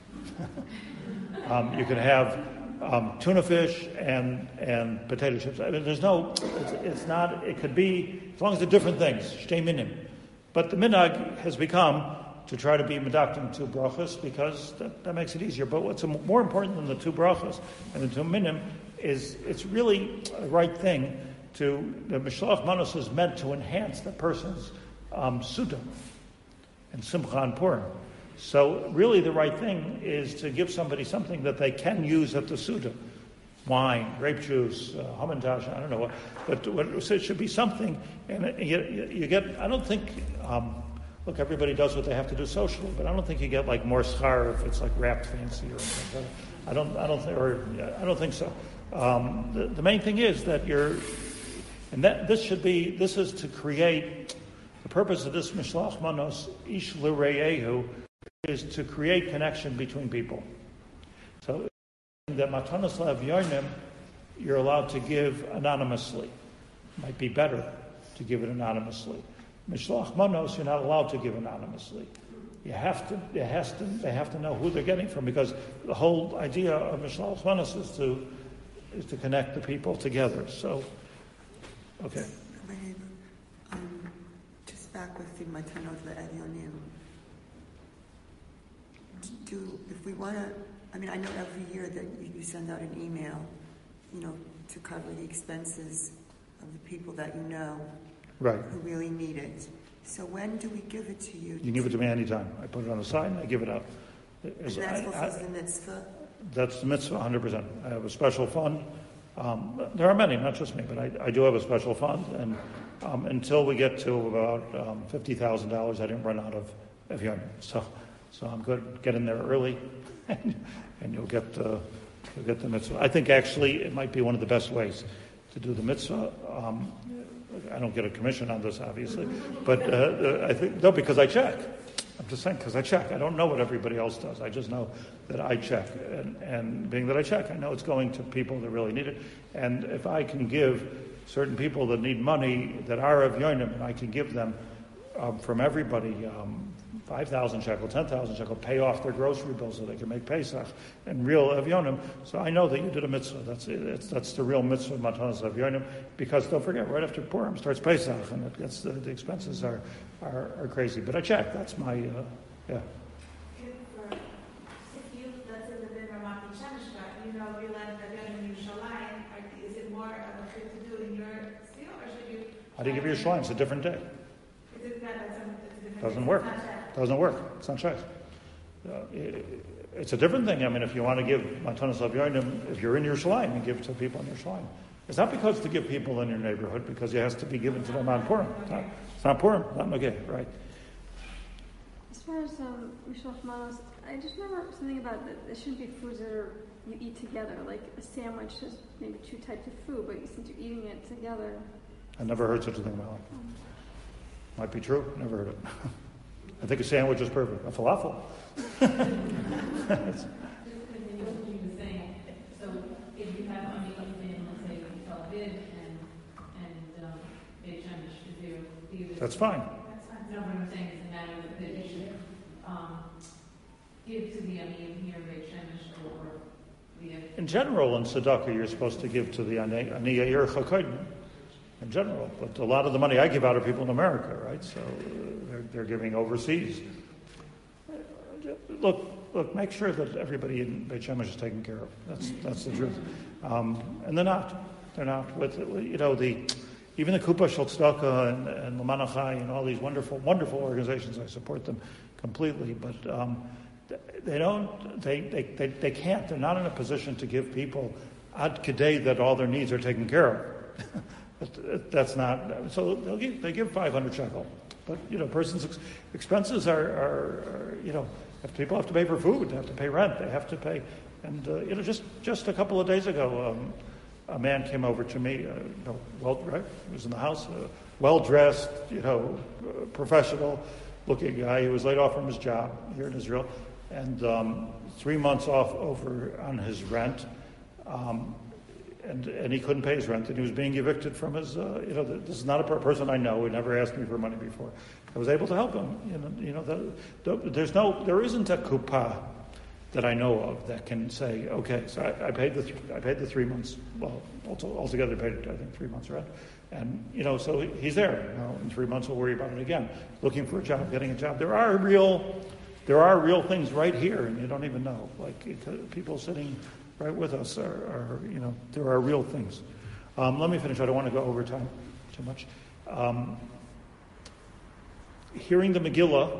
um, you could have um, tuna fish and and potato chips. I mean, there's no. It's, it's not. It could be as long as they're different things. Shtei minim. But the minhag has become to try to be medactim two brachas, because that, that makes it easier. But what's more important than the two brachas and the two minim is it's really a right thing to, the Mishlach Manos is meant to enhance the person's um, Suda and Simcha and Purim. So really the right thing is to give somebody something that they can use at the Suda. Wine, grape juice, uh, hamantash, I don't know what, but what, so it should be something, and you, you get, I don't think, um, look, everybody does what they have to do socially, but I don't think you get like more schar if it's like wrapped fancy or something. I don't, I don't, th- or I don't think so. Um, the, the main thing is that you're, and that this should be, this is to create, the purpose of this Mishlach Manos Ish L'Reyehu is to create connection between people. So that Matanos Lev Yonim, you're allowed to give anonymously. Might be better to give it anonymously. Mishlach Manos, you're not allowed to give anonymously. You have to, it has to, they have to know who they're getting from, because the whole idea of Mishlach Manos is to, is to connect the people together. So, okay. Um, just back with the Matanot Le'evyonim. Do, if we want to, I mean, I know every year that you, you send out an email, you know, to cover the expenses of the people that you know. Right. Who really need it. So when do we give it to you? You can give it to me anytime. I put it on the side and I give it out. And that's fulfills the mitzvah? That's the mitzvah, one hundred percent. I have a special fund. Um, there are many, not just me, but I, I do have a special fund. And um, until we get to about um, fifty thousand dollars, I didn't run out of Evyonim. So, so I'm good. Get in there early, and, and you'll get uh, to get the mitzvah. I think actually it might be one of the best ways to do the mitzvah. Um, I don't get a commission on this, obviously, but uh, I think, no, because I check. I'm just saying, because I check. I don't know what everybody else does. I just know that I check. And, and being that I check, I know it's going to people that really need it. And if I can give certain people that need money that are of Yonim, and I can give them um, from everybody um, five thousand shekel, ten thousand shekel, pay off their grocery bills so they can make Pesach and real Evyonim. So I know that you did a mitzvah. That's it's, that's the real mitzvah, Matanas Evyonim, because don't forget, right after Purim starts Pesach, and it gets the, the expenses are, are are crazy. But I check. That's my, uh, yeah. If you, let's say, live in Ramat Shemeshka, you know, you land Evyonim in Yerushalayim, is it more of a thing to do in your steel, or should you? How do you give your Yerushalayim? It's a different day. Is it that, that's a, it's a different Doesn't day? work. It's not that. Doesn't work. It's not shayach. Uh, it, it's a different thing. I mean, if you want to give Matanas Avyonim, if you're in Yerushalayim, you give to people in Yerushalayim. It's not because to give people in your neighborhood, because it has to be given to them on Purim. It's not, it's not Purim, not Nogeh, right? As far as um, Mishloach Manos, I just remember something about that there shouldn't be foods that are, you eat together. Like a sandwich, there's maybe two types of food, but since you're eating it together. I never heard such a thing in my life. Might be true. Never heard it. I think a sandwich is perfect. A falafel. Just continue what you were saying. So if you have on the other hand, let's say Tel Aviv and and um, Beit Shemesh, is there theaters? That's fine. That's fine. No, what I'm saying is the matter that that you should um, give to the Aniyim here in Beit Shemesh or the. In general, in tzedakah, you're supposed to give to the Aniyah Yercha Kodim. In general, but a lot of the money I give out are people in America, right? So uh, they're, they're giving overseas. Look, look, make sure that everybody in Beit Shemesh is taken care of. That's that's the truth. Um, and they're not. They're not. With you know the even the Kupa Shel Tzedakah and, and L'man Achai and all these wonderful, wonderful organizations. I support them completely, but um, they don't. They, they they they can't. They're not in a position to give people ad kedei that all their needs are taken care of. That's not, so they'll give, they give five hundred shekel. But, you know, person's ex- expenses are, are, are, you know, if people have to pay for food, they have to pay rent, they have to pay. And, uh, you know, just, just a couple of days ago, um, a man came over to me, uh, you know, well, right, he was in the house, uh, well-dressed, you know, uh, professional-looking guy. He was laid off from his job here in Israel. And um, three months off over on his rent. Um, And, and he couldn't pay his rent, and he was being evicted from his, uh, you know, this is not a per- person I know, he never asked me for money before. I was able to help him, you know, you know the, the, there's no, there isn't a kupa that I know of that can say, okay, so I, I paid the, th- I paid the three months, well, also, altogether I paid, I think, three months rent, and, you know, so he, he's there, you know, in three months we'll worry about it again, looking for a job, getting a job. There are real, there are real things right here, and you don't even know, like people sitting right with us are, are, you know, there are real things. Um, let me finish. I don't want to go over time too much. Um, hearing the Megillah.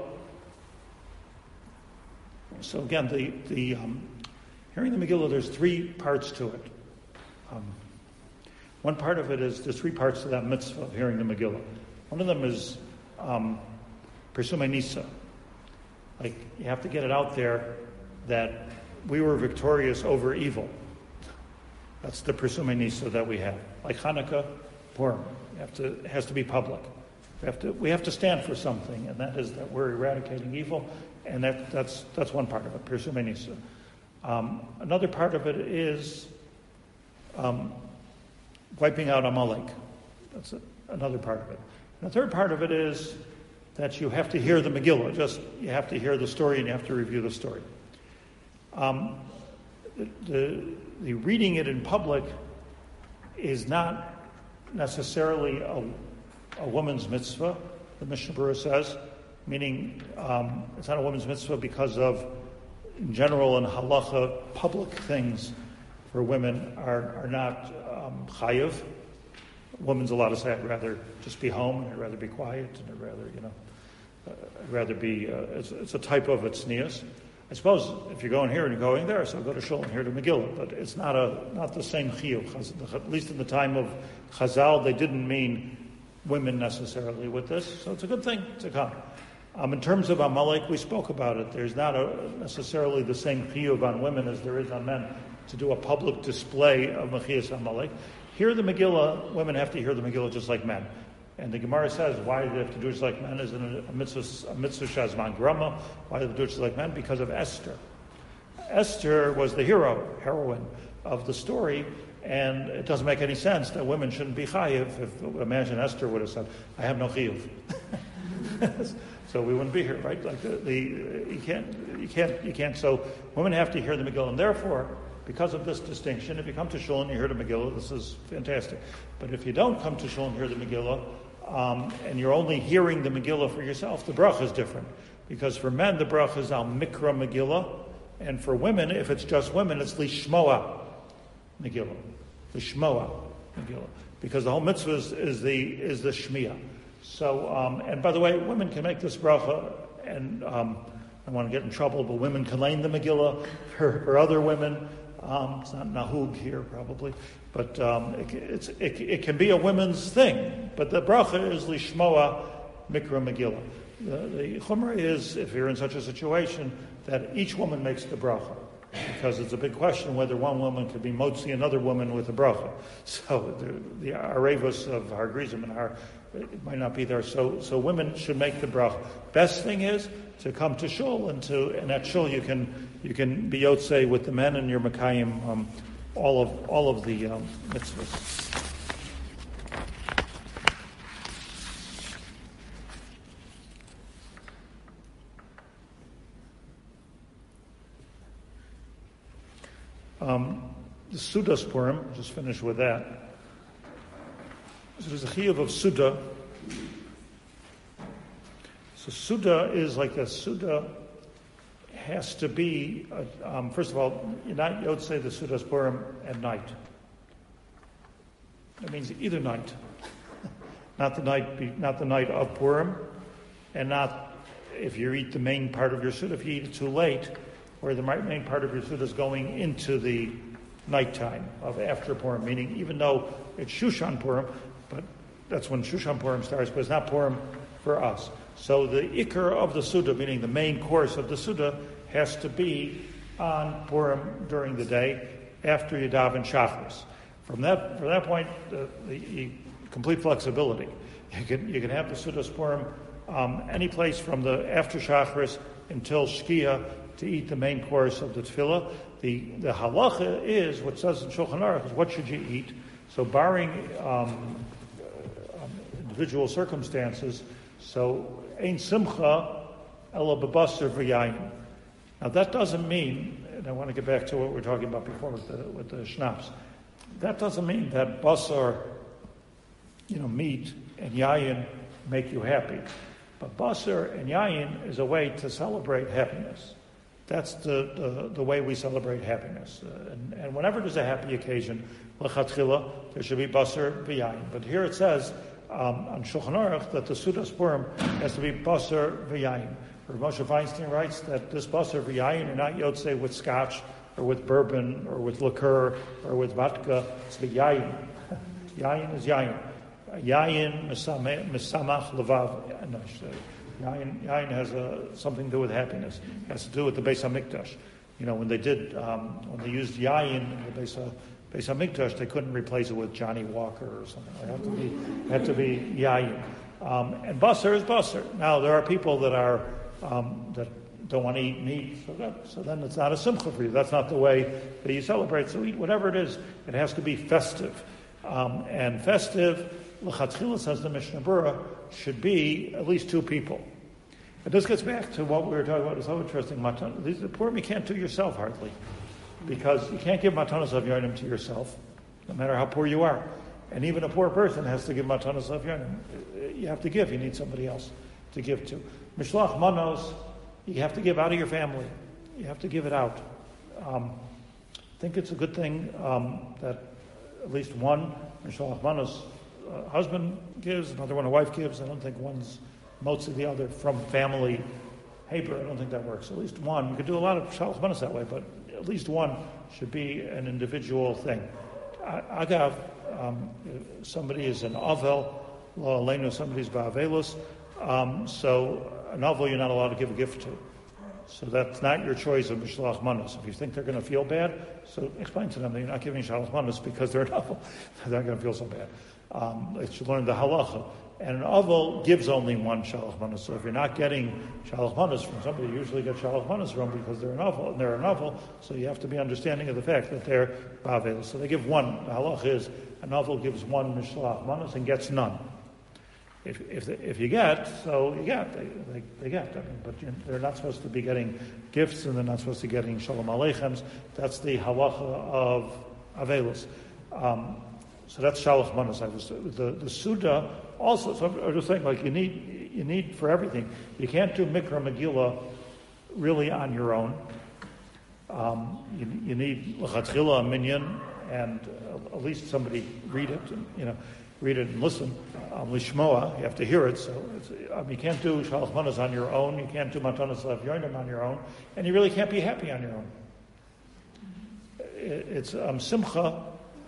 So again, the the um, hearing the Megillah. There's three parts to it. Um, one part of it is there's three parts to that mitzvah of hearing the Megillah. One of them is um, Persumei Nisa. Like you have to get it out there that we were victorious over evil. That's the Persumei Nisa that we have. Like Hanukkah, Purim. You have to, it has to be public. We have to, we have to stand for something, and that is that we're eradicating evil, and that, that's that's one part of it, Persumei Nisa. Um, another part of it is um, wiping out Amalek. That's a, another part of it. And the third part of it is that you have to hear the Megillah. Just you have to hear the story, and you have to review the story. Um, the, the, the reading it in public is not necessarily a, a woman's mitzvah, the Mishnah Berurah says, meaning um, it's not a woman's mitzvah because of, in general, in halacha, public things for women are, are not um, chayiv. A woman's allowed to say, I'd rather just be home, and I'd rather be quiet, and I'd rather, you know, uh, I'd rather be, uh, it's, it's a type of tznius. I suppose if you're going here and you're going there, so go to Shul and hear the Megillah, but it's not a not the same chiyuv. At least in the time of Chazal, they didn't mean women necessarily with this, so it's a good thing to come. Um, in terms of Amalek, we spoke about it. There's not a, necessarily the same chiyuv on women as there is on men. to do a public display of Mechias Amalek. Hear the Megillah, women have to hear the Megillah just like men. And the Gemara says, why do they have to do it just like men? Is it a mitzvah, a mitzvah shazman grama? Why do they do it just like men? Because of Esther. Esther was the hero, heroine of the story, and it doesn't make any sense that women shouldn't be chayiv. If, imagine Esther would have said, I have no chiyuv. So we wouldn't be here, right? Like the, the you can't, you can't, you can't. So women have to hear the Megillah, and therefore, because of this distinction, if you come to shul and you hear the Megillah, this is fantastic. But if you don't come to shul and hear the Megillah, um, and you're only hearing the Megillah for yourself, the bracha is different. Because for men, the bracha is al mikra Megillah, and for women, if it's just women, it's lishmoa Megillah, lishmoa Megillah, because the whole mitzvah is, is the is the shmiya. So, um, and by the way, women can make this bracha, and um, I don't want to get in trouble, but women can lane the Megillah for, for other women. Um, it's not nahug here, probably, but um, it, it's, it, it can be a women's thing. But the bracha is lishmoa mikra Megillah. The, the chumrah is, if you're in such a situation, that each woman makes the bracha, because it's a big question whether one woman could be motzi another woman with a bracha. So the, the arevos of our grizim and our it might not be there. So so women should make the bracha. Best thing is to come to shul, and to and at shul you can you can be yotzei with the men, and you're makayim um, all of all of the um, mitzvahs. Um, the Sudas Purim, just finish with that. So there's a chiyuv of Suda. So Suda is like a Suda has to be, uh, um, first of all, you're not yotzei the Sudas Purim at night. That means either night. not the night not the night of Purim, and not if you eat the main part of your Suda, if you eat it too late, where the main part of your Suda is going into the nighttime of after Purim, meaning even though it's Shushan Purim, but that's when Shushan Purim starts, but it's not Purim for us. So the Iker of the Suda, meaning the main course of the Suda, has to be on Purim during the day after you daven Shacharis. From that from that point, the, the, the complete flexibility. You can you can have the Sudas Purim um, any place from the after Shacharis until Shkia, to eat the main course of the tefillah. The the halacha is, what says in Shulchan Aruch, is what should you eat. So barring um, um, individual circumstances, so ein simcha ela b'basar v'yayin. Now that doesn't mean, and I want to get back to what we were talking about before with the with the schnapps. That doesn't mean that basar, you know, meat and yayin make you happy. But basar and yayin is a way to celebrate happiness. That's the, the, the way we celebrate happiness. Uh, and, and whenever there's a happy occasion, l'chatchila, there should be basar v'yayin. But here it says um, on Shulchan Aruch that the Sudas Purim has to be basar v'yayin. Rav Moshe Feinstein writes that this basar v'yayin are not yotzei with scotch or with bourbon or with liqueur or with vodka. It's the yayin. Yayin is yayin. Yayin misamach levav. Yayin, yayin has uh, something to do with happiness. It has to do with the Beis HaMikdash. You know, when they did, um, when they used yayin in the Beis, Ha, Beis HaMikdash, they couldn't replace it with Johnny Walker or something. It had to be, it had to be yayin. Um, and basar is basar. Now, there are people that are um, that don't want to eat meat, so, that, so then it's not a simcha for you. That's not the way that you celebrate. So eat whatever it is. It has to be festive. Um, and festive, l'chatchila, says the Mishnah Berurah, should be at least two people. And this gets back to what we were talking about. It's so interesting. Matan- these the Purim you can't do yourself hardly, because you can't give matanos avyonim to yourself, no matter how poor you are. And even a poor person has to give matanos avyonim. You have to give. You need somebody else to give to. Mishloach manos, you have to give out of your family. You have to give it out. Um, I think it's a good thing um, that at least one mishloach manos uh, husband gives, another one a wife gives. I don't think one's motzi the other from family paper. I don't think that works. At least one. You could do a lot of mishloach manos that way, but at least one should be an individual thing. Agav, um, somebody is an avel, lo aleinu, somebody's ba'avelus. Um, so an avel you're not allowed to give a gift to. So that's not your choice of Mishloach Manos. If you think they're going to feel bad, so explain to them that you're not giving Shalach Manos because they're an Aval. They're not going to feel so bad. Um, they should learn the halacha. And an Aval gives only one Shalach Manos. So if you're not getting Shalach Manos from somebody, you usually get Shalach Manos from because they're an Aval, and they're an Aval, so you have to be understanding of the fact that they're Bavel. So they give one. The halacha is an Aval gives one Mishloach Manos and gets none. If if, the, if you get, so you get, they, they, they get. I mean, but you, they're not supposed to be getting gifts, and they're not supposed to be getting Shalom Aleichems. That's the halacha of Avelus. Um, so that's Shalach Manos. I was the the Suda also. So I'm just saying, like you need you need for everything. You can't do Mikra Megillah really on your own. Um, you, you need L'chatchila, a minyan, and uh, at least somebody read it. And, you know. Read it and listen. Um, Lishmoa, you have to hear it. So it's, um, you can't do Shalach Manos on your own. You can't do Matanas Lev Yonim on your own, and you really can't be happy on your own. It, it's um, Simcha.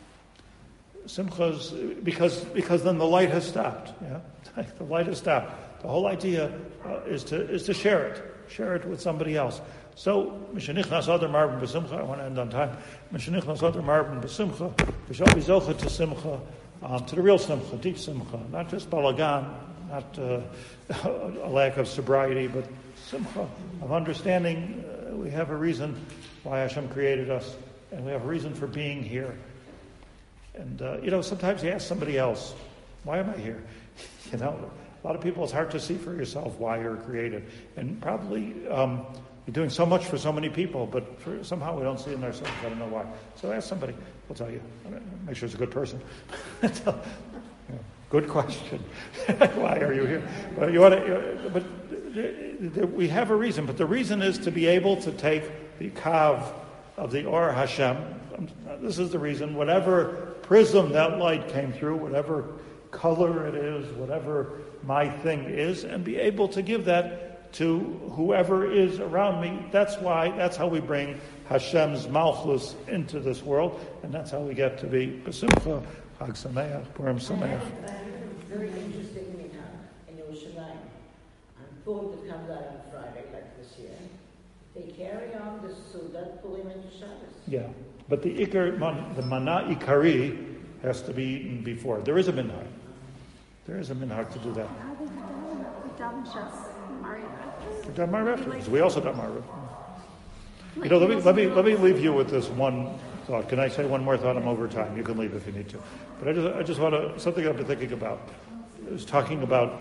Simcha's because because then the light has stopped. Yeah, the light has stopped. The whole idea uh, is to is to share it, share it with somebody else. So, Mishanichnas Adar Marben B'Simcha. I want to end on time. Mishanichnas Adar Marben B'Simcha. V'shal Bizocha to Simcha. Um, to the real simcha, deep simcha, not just balagan, not uh, a lack of sobriety, but simcha of understanding uh, we have a reason why Hashem created us, and we have a reason for being here. And, uh, you know, sometimes you ask somebody else, why am I here? You know, a lot of people, it's hard to see for yourself why you're created. And probably um, you're doing so much for so many people, but for, somehow we don't see it in ourselves. I don't know why. So ask somebody. We'll tell you. Make sure it's a good person. Tell, you know, good question. Why are you here? But you want to. But we have a reason. But the reason is to be able to take the kav of the Or Hashem. This is the reason. Whatever prism that light came through, whatever color it is, whatever my thing is, and be able to give that to whoever is around me. That's why. That's how we bring Hashem's Malchus into this world, and that's how we get to be B'Simcha, Chag Sameach, Purim Sameach. I have a very interesting minhag in Yerushalayim. I'm Purim that comes out on Friday, like this year. They carry on the Suda Purim into Shabbos. Yeah, but the Ikar, the Mana Ikari has to be eaten before. There is a minhag. There is a minhag to do that. How do they daven Shas? We daven Mariv. We also daven Mariv. You know, let me let me let me leave you with this one thought. Can I say one more thought? I'm over time. You can leave if you need to. But I just I just want to something I've been thinking about. I was talking about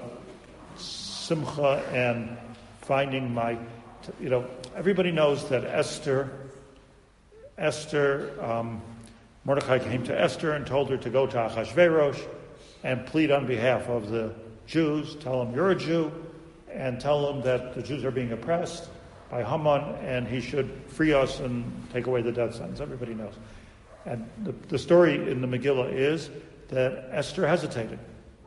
simcha and finding my. You know, everybody knows that Esther. Esther, um, Mordechai came to Esther and told her to go to Achashverosh and plead on behalf of the Jews. Tell him you're a Jew, and tell him that the Jews are being oppressed by Haman, and he should free us and take away the death sentence. Everybody knows. And the, the story in the Megillah is that Esther hesitated.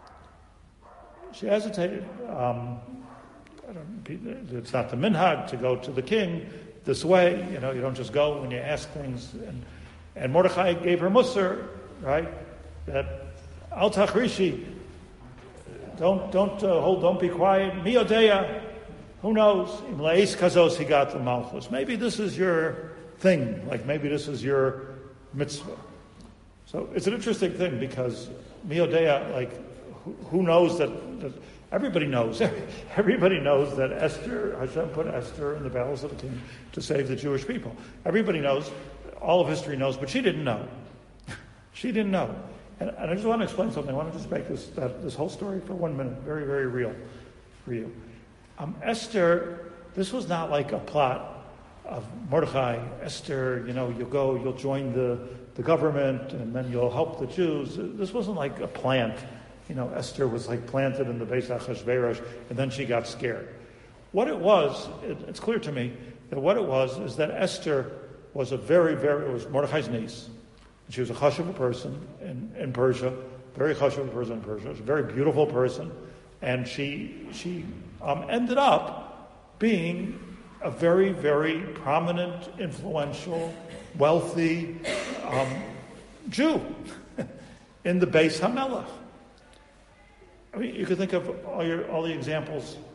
She hesitated. Um, I don't, it's not the minhag to go to the king this way. You know, you don't just go when you ask things. And, and Mordechai gave her musar, right? That al tachrishi, don't don't uh, hold, don't be quiet. Mi odeya. Who knows? He got the malchus. Maybe this is your thing. Like maybe this is your mitzvah. So it's an interesting thing because miodea, like who, who knows that, that everybody knows. Everybody knows that Esther, Hashem put Esther in the palace of the king to save the Jewish people. Everybody knows. All of history knows, but she didn't know. She didn't know. And, and I just want to explain something. I want to just make this that, this whole story for one minute very, very real for you. Um, Esther, this was not like a plot of Mordechai. Esther, you know, you'll go, you'll join the, the government, and then you'll help the Jews. This wasn't like a plant. You know, Esther was like planted in the Beis Achashverosh, and then she got scared. What it was, it, it's clear to me that what it was is that Esther was a very, very, it was Mordechai's niece. She was a chashuv person in, in Persia, very chashuv person in Persia. She was a very beautiful person, and she she um, ended up being a very, very prominent, influential, wealthy um, Jew in the Beis HaMelech. I mean, you could think of all your all the examples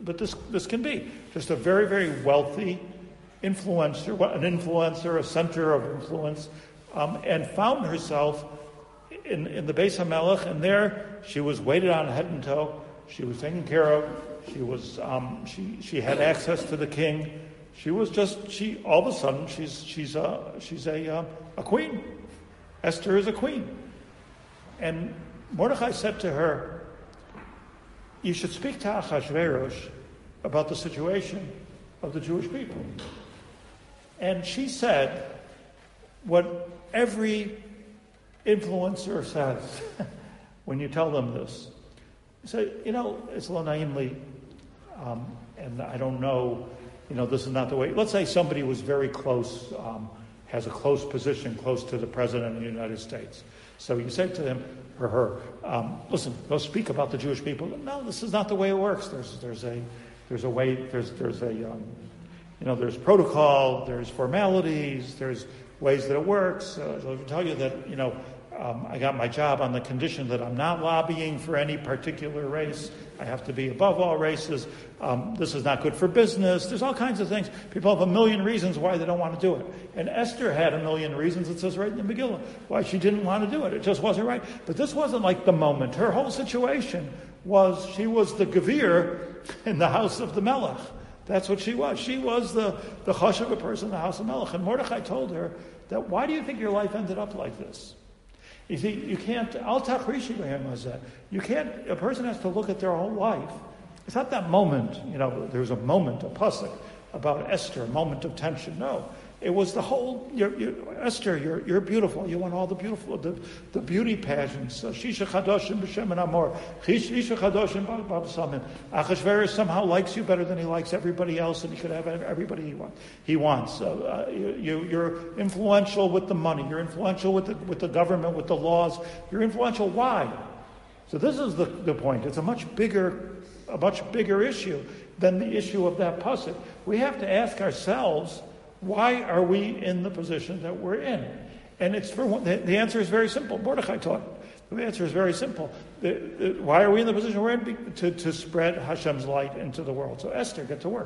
but this this can be just a very, very wealthy influencer, an influencer, a center of influence, um, and found herself in, in the Beis HaMelech, and there she was waited on head and toe. She was taken care of. She was um, she she had access to the king. She was just she all of a sudden she's she's a she's a uh, a queen. Esther is a queen, and Mordechai said to her, "You should speak to Achashverosh about the situation of the Jewish people." And she said what every influencer says when you tell them this. So, you know, it's lo naimli, um, and I don't know, you know, this is not the way. Let's say somebody was very close, um, has a close position, close to the President of the United States. So you say to him or her, um, listen, go speak about the Jewish people. No, this is not the way it works. There's there's a there's a way, there's there's a um, you know, there's protocol, there's formalities, there's ways that it works. Uh, so I can tell you that, you know, Um, I got my job on the condition that I'm not lobbying for any particular race. I have to be above all races. Um, this is not good for business. There's all kinds of things. People have a million reasons why they don't want to do it. And Esther had a million reasons, it says right in the Megillah, why she didn't want to do it. It just wasn't right. But this wasn't like the moment. Her whole situation was she was the Gevir in the house of the Melech. That's what she was. She was the, the chashuva person in the house of Melech. And Mordechai told her that, why do you think your life ended up like this? You see, you can't, al tachrishi b'hem. You can't, a person has to look at their whole life. It's not that moment, you know, there's a moment, a pasuk about Esther, a moment of tension. No. It was the whole, you're, you're, Esther, you're, you're beautiful. You want all the beautiful, the, the beauty pageants. Shisha chadoshim b'shem and amor. Shisha chadoshim b'samim. Achashverosh somehow likes you better than he likes everybody else, and he could have everybody he wants. He wants. Uh, you, you're influential with the money. You're influential with the, with the government, with the laws. You're influential. Why? So this is the, the point. It's a much bigger, a much bigger issue than the issue of that pasuk. We have to ask ourselves, why are we in the position that we're in? And it's for one, the, the answer is very simple. Mordechai taught it. The answer is very simple. The, the, why are we in the position we're in? To, to spread Hashem's light into the world. So Esther, get to work.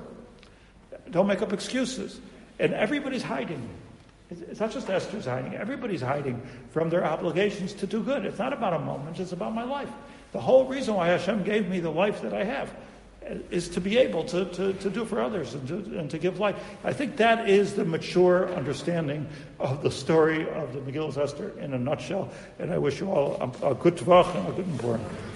Don't make up excuses. And everybody's hiding. It's, it's not just Esther's hiding. Everybody's hiding from their obligations to do good. It's not about a moment. It's about my life. The whole reason why Hashem gave me the life that I have is to be able to, to, to do for others and to, and to give life. I think that is the mature understanding of the story of the Megillah Esther in a nutshell. And I wish you all a, a good Tvach and a good Purim.